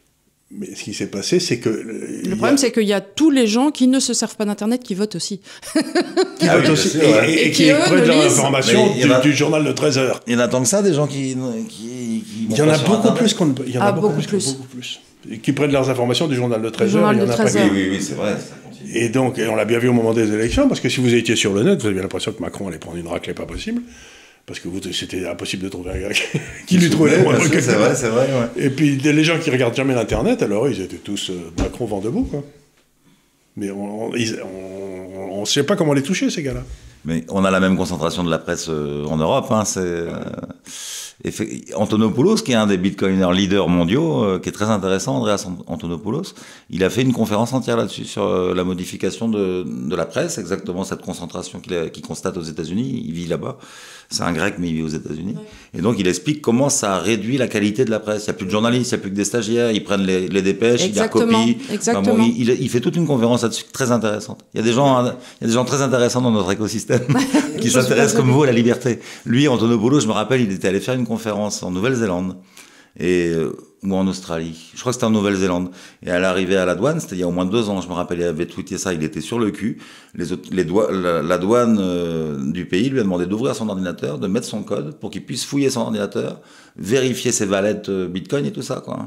S2: Mais ce qui s'est passé, c'est que...
S1: Le problème, a... c'est qu'il y a tous les gens qui ne se servent pas d'Internet qui votent aussi.
S2: Qui ah votent oui, aussi, sûr, et, ouais. et, et, et qui, qui prennent leur information du, a... du journal de treize heures.
S3: Il y en a tant que ça, des gens qui... qui, qui
S2: il y en a beaucoup plus qu'on... Il y en a ah, beaucoup, beaucoup, plus, beaucoup plus. Qui prennent leurs informations du journal de treize heures.
S1: Il y en a pas.
S3: Oui, oui, oui, c'est vrai, ça continue.
S2: Et donc, et on l'a bien vu au moment des élections, parce que si vous étiez sur le net, vous aviez l'impression que Macron allait prendre une raclée pas possible. Parce que vous, c'était impossible de trouver un gars qui lui trouvait les moindres.
S3: C'est vrai, c'est vrai. Ouais.
S2: Et puis les gens qui regardent jamais l'Internet, alors ils étaient tous euh, Macron vent debout, quoi. Mais on ne sait pas comment les toucher, ces gars-là.
S3: Mais on a la même concentration de la presse euh, en Europe. Hein, c'est, euh, Antonopoulos, qui est un des bitcoiners leaders mondiaux, euh, qui est très intéressant, Andreas Antonopoulos, il a fait une conférence entière là-dessus, sur euh, la modification de, de la presse, exactement cette concentration qu'il, a, qu'il constate aux États-Unis. Il vit là-bas. C'est un grec, mais il vit aux États-Unis. Ouais. Et donc, il explique comment ça a réduit la qualité de la presse. Il n'y a plus de journalistes, il n'y a plus que des stagiaires. Ils prennent les, les dépêches, exactement, ils les recopient.
S1: Exactement.
S3: Enfin bon, il, il, il fait toute une conférence là-dessus très intéressante. Il y a des gens, il y a des gens très intéressants dans notre écosystème qui s'intéressent comme vous à la liberté. Lui, Antonopoulos, je me rappelle, il était allé faire une conférence en Nouvelle-Zélande. Et, euh, ou en Australie, je crois que c'était en Nouvelle-Zélande. Et à l'arrivée à la douane, c'était il y a au moins deux ans, je me rappelle, il avait tweeté ça, il était sur le cul. Les autres, les doigts, la, la douane euh, du pays lui a demandé d'ouvrir son ordinateur, de mettre son code pour qu'il puisse fouiller son ordinateur, vérifier ses valettes euh, Bitcoin et tout ça, quoi.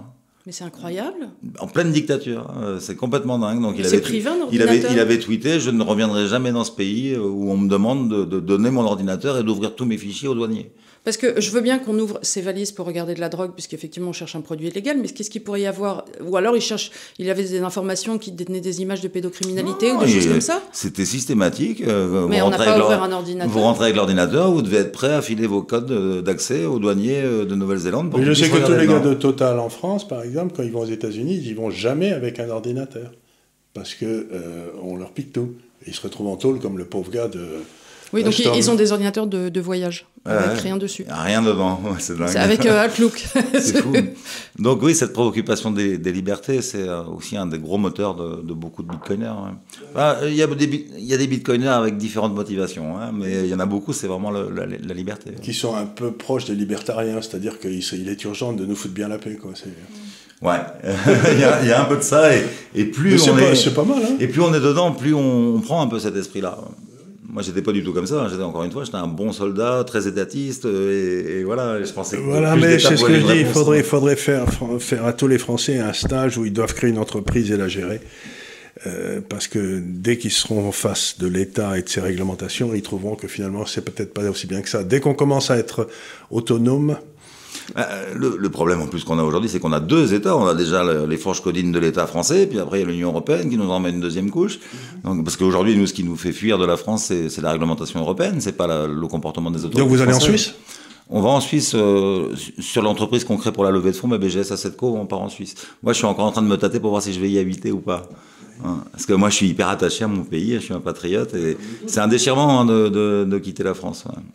S1: Mais c'est incroyable.
S3: En pleine dictature, hein. C'est complètement dingue. Donc il
S1: c'est
S3: avait,
S1: privé un
S3: il
S1: ordinateur.
S3: avait, il avait tweeté, je ne reviendrai jamais dans ce pays où on me demande de, de donner mon ordinateur et d'ouvrir tous mes fichiers aux douaniers.
S1: Parce que je veux bien qu'on ouvre ses valises pour regarder de la drogue, puisqu'effectivement on cherche un produit illégal, mais qu'est-ce qu'il pourrait y avoir? Ou alors il cherche, il avait des informations qui détenaient des images de pédocriminalité
S3: Non,
S1: ou des choses
S3: il-
S1: comme ça?
S3: C'était systématique. euh,
S1: Mais
S3: vous
S1: on n'a
S3: rentrez
S1: pas
S3: avec
S1: ouvert
S3: l'or-
S1: un ordinateur.
S3: Vous rentrez avec l'ordinateur, vous devez être prêt à filer vos codes euh, d'accès aux douaniers euh, de Nouvelle-Zélande. pour
S2: Mais je
S3: qu'ils
S2: sais
S3: puissent
S2: que tous les
S3: regarder
S2: gars
S3: dedans.
S2: de Total en France, par exemple, quand ils vont aux États-Unis, ils y vont jamais avec un ordinateur. Parce que euh, on leur pique tout. Et ils se retrouvent en tôle comme le pauvre gars de.
S1: Oui, donc ils,
S2: Ashton.
S1: ils ont des ordinateurs de, de voyage, avec
S3: Ouais.
S1: rien dessus.
S3: Rien dedans, ouais, c'est dingue.
S1: C'est avec euh, Outlook.
S3: C'est fou. Donc oui, cette préoccupation des, des libertés, c'est euh, aussi un des gros moteurs de, de beaucoup de bitcoiners. Ouais. Bah, il y a des, bit- il y a des bitcoiners avec différentes motivations, hein, mais il y en a beaucoup, c'est vraiment le- la, la liberté.
S2: Qui sont un peu proches des libertariens, c'est-à-dire qu'il il est urgent de nous foutre bien la paix, quoi. C'est...
S3: Ouais, il y, a, il y a un peu de ça, et, et plus
S2: Mais c'est
S3: on
S2: pas,
S3: est,
S2: c'est pas mal, hein.
S3: et plus on est dedans, plus on, on prend un peu cet esprit-là. Moi, j'étais pas du tout comme ça. J'étais encore une fois, j'étais un bon soldat, très étatiste, et, et voilà. Je pensais que
S2: Voilà,
S3: plus
S2: mais
S3: d'étapes
S2: c'est ce
S3: pour
S2: que
S3: aller
S2: je
S3: une
S2: dis, il
S3: réponse.
S2: faudrait, il faudrait faire, faire à tous les Français un stage où ils doivent créer une entreprise et la gérer. Euh, parce que dès qu'ils seront en face de l'État et de ses réglementations, ils trouveront que finalement, c'est peut-être pas aussi bien que ça. Dès qu'on commence à être autonome,
S3: Euh, Le, le problème en plus qu'on a aujourd'hui, c'est qu'on a deux États. On a déjà le- les fourches codines de l'État français, puis après il y a l'Union européenne qui nous en met une deuxième couche. Donc, parce qu'aujourd'hui, nous, ce qui nous fait fuir de la France, c'est c'est la réglementation européenne, c'est pas la- le comportement des autorités
S2: donc vous allez en
S3: françaises.
S2: Suisse?
S3: On va en Suisse euh, sur l'entreprise qu'on crée pour la levée de fonds, ma B G S Assetco, on part en Suisse. Moi, je suis encore en train de me tâter pour voir si je vais y habiter ou pas. Hein, parce que moi, je suis hyper attaché à mon pays, je suis un patriote, et c'est un déchirement hein, de, de, de quitter la France. Ouais.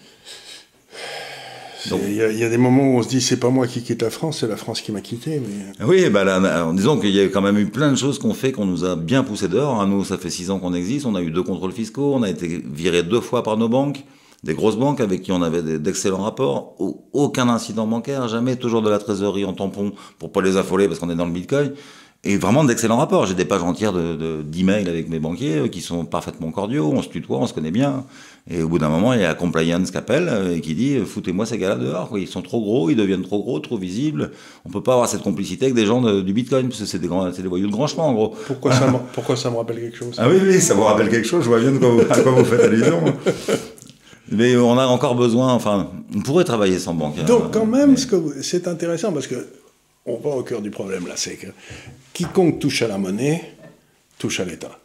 S2: Il y, a- il y a des moments où on se dit, c'est pas moi qui quitte la France, c'est la France qui m'a quitté. Mais...
S3: Oui, bah là, en disant qu'il y a quand même eu plein de choses qu'on fait, qu'on nous a bien poussé dehors. Hein. Nous, ça fait six ans qu'on existe, on a eu deux contrôles fiscaux, on a été viré deux fois par nos banques, des grosses banques avec qui on avait des- d'excellents rapports, Au- aucun incident bancaire, jamais, toujours de la trésorerie en tampon pour pas les affoler parce qu'on est dans le Bitcoin. Et vraiment d'excellents rapports. J'ai des pages entières de, de, d'emails avec mes banquiers euh, qui sont parfaitement cordiaux, on se tutoie, on se connaît bien. Et au bout d'un moment, il y a Compliance qui appelle euh, et qui dit « Foutez-moi ces gars-là dehors, quoi. Ils sont trop gros, ils deviennent trop gros, trop visibles. On peut pas avoir cette complicité avec des gens de- du Bitcoin, parce que c'est des, grands, c'est des voyous de grand chemin, en gros. »
S2: Pourquoi, ça me, pourquoi ça me rappelle quelque chose?
S3: Ah oui, oui, ça vous rappelle quelque chose, je vois bien de quoi vous, à quoi vous faites allusion. Mais on a encore besoin, enfin, on pourrait travailler sans banque.
S2: Donc quand même,
S3: Mais-
S2: ce que vous- c'est intéressant parce que on va au cœur du problème là, c'est que quiconque touche à la monnaie touche à l'État.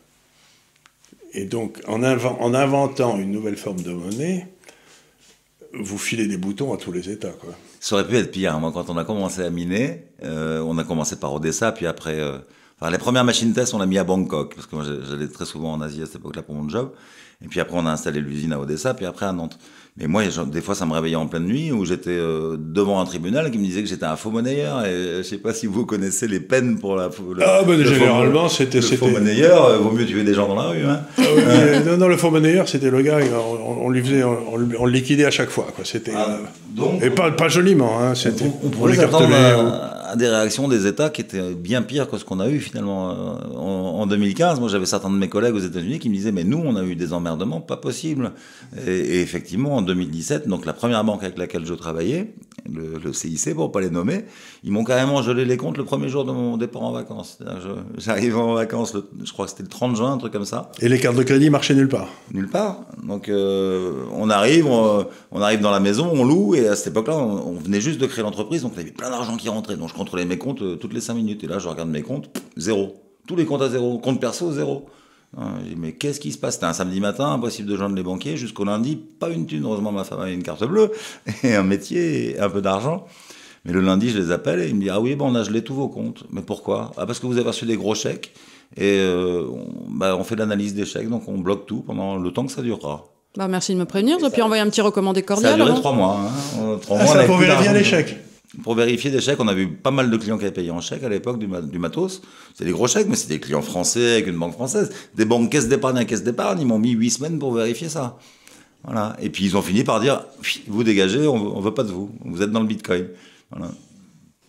S2: Et donc en, inven- en inventant une nouvelle forme de monnaie, vous filez des boutons à tous les États, quoi.
S3: Ça aurait pu être pire. Moi, quand on a commencé à miner, euh, on a commencé par Odessa, puis après... euh, enfin, les premières machines test, on l'a mis à Bangkok, parce que moi, j'allais très souvent en Asie à cette époque-là pour mon job. Et puis après, on a installé l'usine à Odessa, puis après à Nantes. Mais moi, genre, des fois, ça me réveillait en pleine nuit, où j'étais euh, devant un tribunal qui me disait que j'étais un faux monnayeur. Et je sais pas si vous connaissez les peines pour la... Le,
S2: Ah, ben,
S3: le faux-
S2: généralement, c'était-
S3: Le faux
S2: c'était-
S3: monnayeur, euh, vaut mieux tuer des gens dans la rue, hein.
S2: Ah oui, euh, non, non, le faux monnayeur, c'était le gars, on, on lui faisait, on, le- on le liquidait à chaque fois, quoi. C'était,
S3: Ah,
S2: euh,
S3: donc-
S2: et pas, pas joliment, hein. C'était,
S3: On, on
S2: on
S3: pourrait s'attendre
S2: l'écartelait.
S3: à, à des réactions des États qui étaient bien pires que ce qu'on a eu finalement euh, en, en deux mille quinze. Moi, j'avais certains de mes collègues aux États-Unis qui me disaient mais nous, on a eu des emmerdements pas possible. Et, et effectivement, en deux mille dix-sept, donc la première banque avec laquelle je travaillais, le, le C I C pour pas les nommer, ils m'ont carrément gelé les comptes le premier jour de mon départ en vacances. C'est-à-dire, je- J'arrivais en vacances, le- je crois que c'était le trente juin, un truc comme ça.
S2: Et les cartes de crédit marchaient nulle part.
S3: Nulle part. Donc euh, on arrive, on, on arrive dans la maison, on loue, et à cette époque-là, on, on venait juste de créer l'entreprise, donc il y avait plein d'argent qui rentrait. Donc je contrôlais mes comptes euh, toutes les cinq minutes. Et là, je regarde mes comptes, pff, zéro. Tous les comptes à zéro. Compte perso, zéro. Hein, j'ai dit, mais qu'est-ce qui se passe? C'était un samedi matin, impossible de joindre les banquiers. Jusqu'au lundi, pas une thune. Heureusement, ma femme avait une carte bleue, et un métier, et un peu d'argent. Mais le lundi, je les appelle, et ils me disent, ah oui, bon, on a gelé tous vos comptes. Mais pourquoi? Ah, parce que vous avez reçu des gros chèques, et euh, on, bah, on fait l'analyse des chèques, donc on bloque tout pendant le temps que ça durera.
S1: Bah, merci de me prévenir. Et puis envoyer un petit recommandé
S3: Ça a
S1: cordial.
S3: duré
S1: avant.
S3: trois mois. Hein. Euh, Trois
S2: Ah,
S3: mois, on
S2: ça
S3: avait
S2: pour
S3: plus
S2: vérifier
S3: d'argent.
S2: les chèques.
S3: Pour vérifier des chèques, on avait eu pas mal de clients qui avaient payé en chèque à l'époque, du, ma- du matos. C'était des gros chèques, mais c'était des clients français avec une banque française. Des banques caisse d'épargne à caisse d'épargne, ils m'ont mis huit semaines pour vérifier ça. Voilà. Et puis ils ont fini par dire, vous dégagez, on, on veut pas de vous. Vous êtes dans le Bitcoin. Voilà.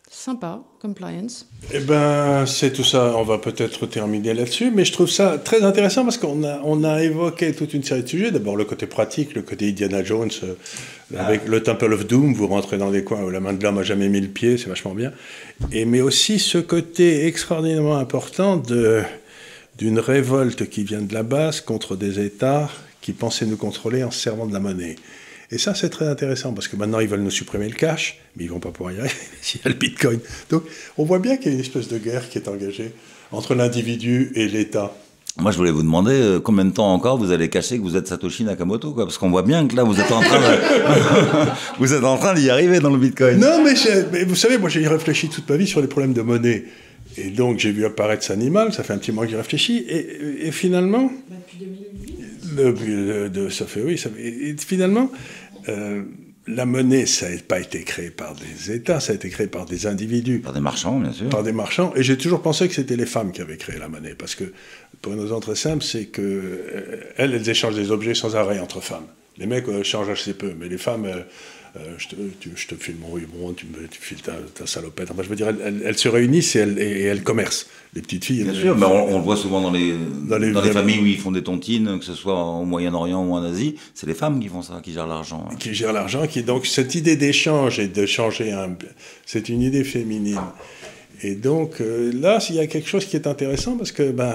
S1: Sympa, compliance.
S2: Eh ben, c'est tout ça. On va peut-être terminer là-dessus, mais je trouve ça très intéressant parce qu'on a, on a évoqué toute une série de sujets. D'abord, le côté pratique, le côté Indiana Jones, euh, ah. avec le Temple of Doom, vous rentrez dans des coins où la main de l'homme n'a jamais mis le pied, c'est vachement bien. Et, mais aussi ce côté extraordinairement important de, d'une révolte qui vient de la base contre des États qui pensaient nous contrôler en se servant de la monnaie. Et ça, c'est très intéressant, parce que maintenant, ils veulent nous supprimer le cash, mais ils ne vont pas pouvoir y arriver s'il y a le Bitcoin. Donc, on voit bien qu'il y a une espèce de guerre qui est engagée entre l'individu et l'État.
S3: Moi, je voulais vous demander euh, combien de temps encore vous allez cacher que vous êtes Satoshi Nakamoto, quoi, parce qu'on voit bien que là, vous êtes en train de... vous êtes en train d'y arriver dans le Bitcoin.
S2: Non, mais, mais vous savez, moi, j'ai réfléchi toute ma vie sur les problèmes de monnaie. Et donc, j'ai vu apparaître cet animal, ça fait un petit moment que j'y réfléchis, et, et finalement...
S1: Depuis deux mille huit
S2: Le, le, de, ça fait, oui. Ça fait, et, et finalement, euh, la monnaie, ça n'a pas été créé par des États, ça a été créé par des individus.
S3: Par des marchands, bien sûr.
S2: Par des marchands. Et j'ai toujours pensé que c'était les femmes qui avaient créé la monnaie. Parce que, pour une raison très simple, c'est qu'elles, euh, elles échangent des objets sans arrêt entre femmes. Les mecs euh, changent assez peu, mais les femmes... Euh, Euh, je, te, tu, je te file mon ruban, tu me tu files ta, ta salopette. Enfin, je veux dire, elles, elles, elles se réunissent et elles, et elles commercent. Les petites filles.
S3: Bien
S2: elles,
S3: sûr,
S2: elles,
S3: mais on, on le voit souvent dans les, dans les,
S2: dans
S3: les familles où ils font des tontines, que ce soit au Moyen-Orient ou en Asie. C'est les femmes qui font ça, qui gèrent l'argent.
S2: Qui gèrent l'argent. Qui, donc, cette idée d'échange et de changer un. C'est une idée féminine. Et donc, euh, là, il y a quelque chose qui est intéressant parce que, ben.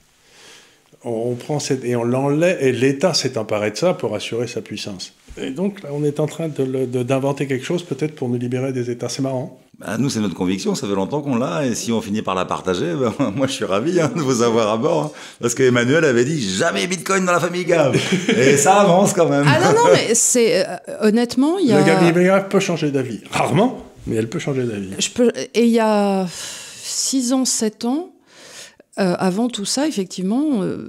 S2: On, on prend cette. Et on l'enlève. Et l'État s'est emparé de ça pour assurer sa puissance. Et donc, là, on est en train de, de, d'inventer quelque chose, peut-être pour nous libérer des États. C'est marrant.
S3: Bah, nous, c'est notre conviction. Ça fait longtemps qu'on l'a. Et si on finit par la partager, ben, moi, je suis ravi hein, de vous avoir à bord. Hein, parce qu'Emmanuel avait dit jamais Bitcoin dans la famille Gave. Et ça avance quand même.
S1: Ah non, non, mais c'est. Euh, honnêtement, il y a.
S2: La famille Gave peut changer d'avis. Rarement, mais elle peut changer d'avis.
S1: Je peux, et il y a six ans, sept ans, euh, avant tout ça, effectivement. Euh,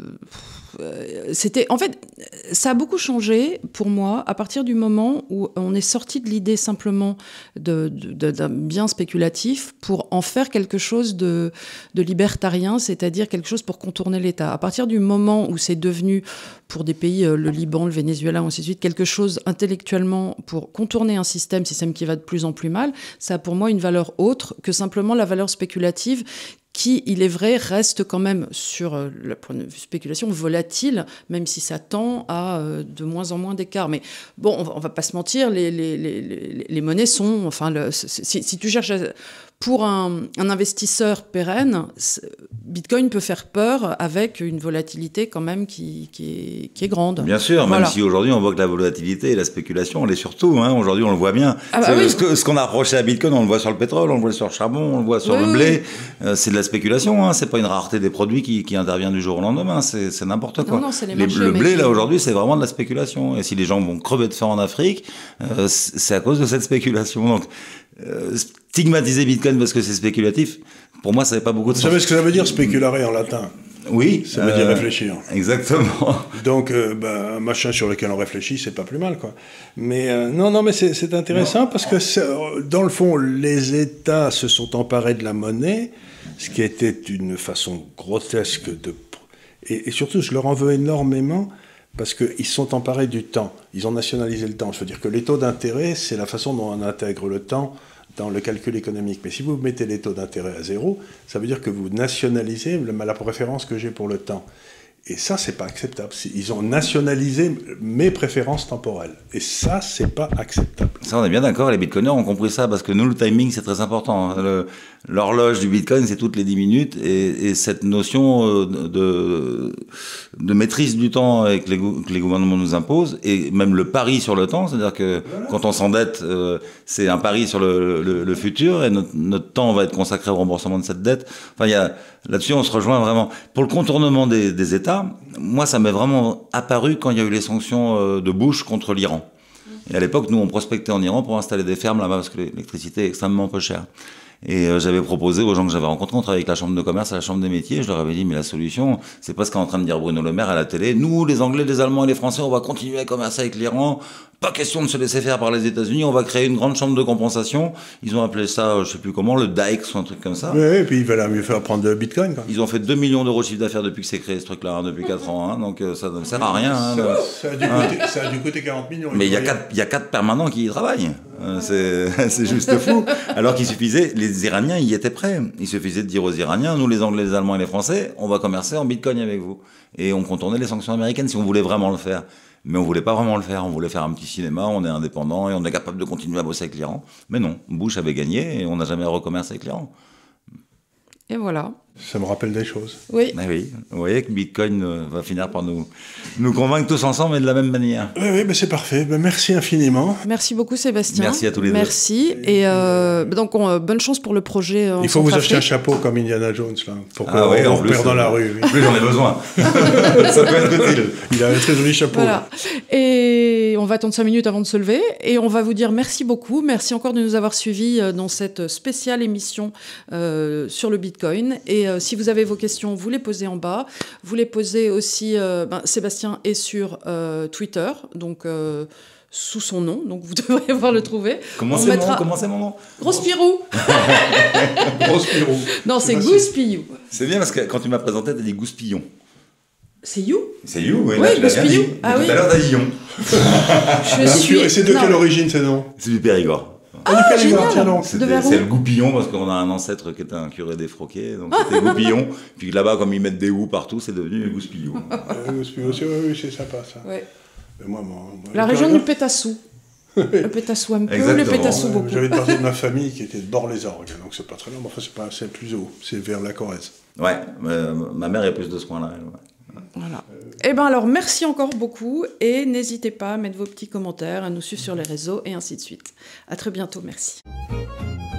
S1: C'était, en fait, ça a beaucoup changé pour moi à partir du moment où on est sorti de l'idée simplement de, de, d'un bien spéculatif pour en faire quelque chose de, de libertarien, c'est-à-dire quelque chose pour contourner l'État. À partir du moment où c'est devenu, pour des pays, le Liban, le Venezuela, ainsi de suite, quelque chose intellectuellement pour contourner un système, système qui va de plus en plus mal, ça a pour moi une valeur autre que simplement la valeur spéculative qui, il est vrai, reste quand même sur euh, le point de vue spéculation volatile, même si ça tend à euh, de moins en moins d'écart. Mais bon, on va, on va pas se mentir, les, les, les, les monnaies sont... Enfin, le, si, si tu cherches... À, pour un, un investisseur pérenne, Bitcoin peut faire peur avec une volatilité quand même qui, qui, est, qui est grande.
S3: Bien sûr,
S1: voilà.
S3: Même si aujourd'hui on voit que la volatilité et la spéculation, on l'est surtout. Hein, aujourd'hui, on le voit bien.
S1: Ah bah oui.
S3: ce, que, ce qu'on a approché à Bitcoin, on le voit sur le pétrole, on le voit sur le charbon, on le voit sur oui, le blé. Oui. Euh, c'est de la spéculation. Hein, c'est pas une rareté des produits qui, qui intervient du jour au lendemain. C'est, c'est n'importe quoi.
S1: Non, non, c'est les
S3: les,
S1: marchés,
S3: le blé,
S1: qui...
S3: là, aujourd'hui, c'est vraiment de la spéculation. Et si les gens vont crever de faim en Afrique, euh, c'est à cause de cette spéculation. Donc, Euh, stigmatiser Bitcoin parce que c'est spéculatif, pour moi, ça n'avait pas beaucoup de
S2: sens.
S3: sens.
S2: Vous savez ce que ça veut dire, spéculare en latin?
S3: Oui.
S2: Ça veut euh, dire réfléchir.
S3: Exactement.
S2: Donc, euh, bah, un machin sur lequel on réfléchit, c'est pas plus mal, quoi. Mais euh, non, non, mais c'est, c'est intéressant non. parce que, c'est, dans le fond, les États se sont emparés de la monnaie, ce qui était une façon grotesque de... Et, et surtout, je leur en veux énormément parce qu'ils sont emparés du temps. Ils ont nationalisé le temps. Je veux dire que les taux d'intérêt, c'est la façon dont on intègre le temps dans le calcul économique. Mais si vous mettez les taux d'intérêt à zéro, ça veut dire que vous nationalisez la préférence que j'ai pour le temps. Et ça, c'est pas acceptable. Ils ont nationalisé mes préférences temporelles. Et ça, c'est pas acceptable.
S3: Ça, on est bien d'accord. Les bitcoiners ont compris ça parce que nous, le timing, c'est très important. Le, l'horloge du bitcoin, c'est toutes les dix minutes. Et, et cette notion de, de maîtrise du temps que les, que les gouvernements nous imposent, et même le pari sur le temps, c'est-à-dire que voilà. Quand on s'endette, euh, c'est un pari sur le, le, le futur et notre, notre temps va être consacré au remboursement de cette dette. Enfin, il y a, là-dessus, on se rejoint vraiment. Pour le contournement des, des États, moi, ça m'est vraiment apparu quand il y a eu les sanctions de Bush contre l'Iran. Et à l'époque, nous, on prospectait en Iran pour installer des fermes là-bas parce que l'électricité est extrêmement peu chère. Et euh, j'avais proposé aux gens que j'avais rencontrés, on travaillait avec la chambre de commerce et la chambre des métiers, je leur avais dit, mais la solution, c'est pas ce qu'est en train de dire Bruno Le Maire à la télé. Nous, les Anglais, les Allemands et les Français, on va continuer à commercer avec l'Iran. Pas question de se laisser faire par les États-Unis. On va créer une grande chambre de compensation. Ils ont appelé ça, je sais plus comment, le D A I C ou un truc comme ça.
S2: Oui, et puis il valait mieux faire prendre le Bitcoin, quoi.
S3: Ils ont fait deux millions d'euros de chiffre d'affaires depuis que c'est créé, ce truc-là, hein, depuis quatre ans. Hein, donc ça ne sert à rien. Hein,
S2: ça, ça, a dû coûter, ça a dû coûter quarante millions.
S3: Mais il y a quatre, il y a quatre permanents qui y travaillent. Euh, c'est, c'est juste fou. Alors qu'il suffisait, les Iraniens y étaient prêts. Il suffisait de dire aux Iraniens, nous les Anglais, les Allemands et les Français, on va commercer en bitcoin avec vous. Et on contournait les sanctions américaines si on voulait vraiment le faire. Mais on voulait pas vraiment le faire. On voulait faire un petit cinéma, on est indépendant et on est capable de continuer à bosser avec l'Iran. Mais non, Bush avait gagné et on n'a jamais recommencé avec l'Iran.
S1: Et voilà.
S2: Ça me rappelle des choses.
S1: Oui.
S3: Mais oui, vous voyez que Bitcoin euh, va finir par nous, nous convaincre tous ensemble et de la même manière.
S2: Oui, oui, ben c'est parfait. Ben merci infiniment.
S1: Merci beaucoup Sébastien.
S3: Merci à tous les deux.
S1: Merci. Et euh, donc on, bonne chance pour le projet.
S2: Il faut vous acheter un chapeau comme Indiana Jones là, pour
S3: ah
S2: qu'on
S3: oui,
S2: on repère dans la rue. Oui.
S3: En plus j'en ai besoin. Ça peut être utile.
S2: Il a un très joli chapeau.
S1: Voilà. Et on va attendre cinq minutes avant de se lever. Et on va vous dire merci beaucoup. Merci encore de nous avoir suivis dans cette spéciale émission euh, sur le Bitcoin. Et euh, si vous avez vos questions, vous les posez en bas. Vous les posez aussi... Euh, ben, Sébastien est sur euh, Twitter, donc euh, sous son nom, donc vous devrez pouvoir le trouver.
S3: Comment c'est mettra... mon, mon nom
S1: Grosse Pirou.
S2: Grosse Pirou.
S1: Non, c'est Gouspillou.
S3: C'est bien parce que quand tu m'as présenté, tu as dit Gouspillon.
S1: C'est You.
S3: C'est You, oui.
S1: Oui, Gouspillou. Ah, oui.
S3: Tout à l'heure, tu as dit Yon.
S1: Je suis...
S2: Et c'est de non. quelle origine ces noms?
S3: C'est du Périgord.
S1: Ah, ah génial. Tiens, donc.
S3: C'est le goupillon, parce qu'on a un ancêtre qui était un curé défroqué, donc c'était goupillon. Puis là-bas, comme ils mettent des houes partout, c'est devenu Gouspillou.
S2: euh, Gouspillou aussi, oui, oui, c'est sympa ça.
S1: Ouais.
S2: Mais moi, moi, moi,
S1: La région du Pétassou. Le Pétassou un peu, Exactement. Le Pétassou beaucoup.
S2: J'avais une partie de ma famille qui était de Bord-les-Orgues, donc c'est pas très loin, mais enfin c'est, pas, c'est plus haut, c'est vers la Corrèze.
S3: Ouais, euh, ma mère est plus de ce coin-là. Ouais.
S1: Voilà. Euh... Eh bien alors, merci encore beaucoup et n'hésitez pas à mettre vos petits commentaires, à nous suivre sur les réseaux et ainsi de suite. À très bientôt, merci.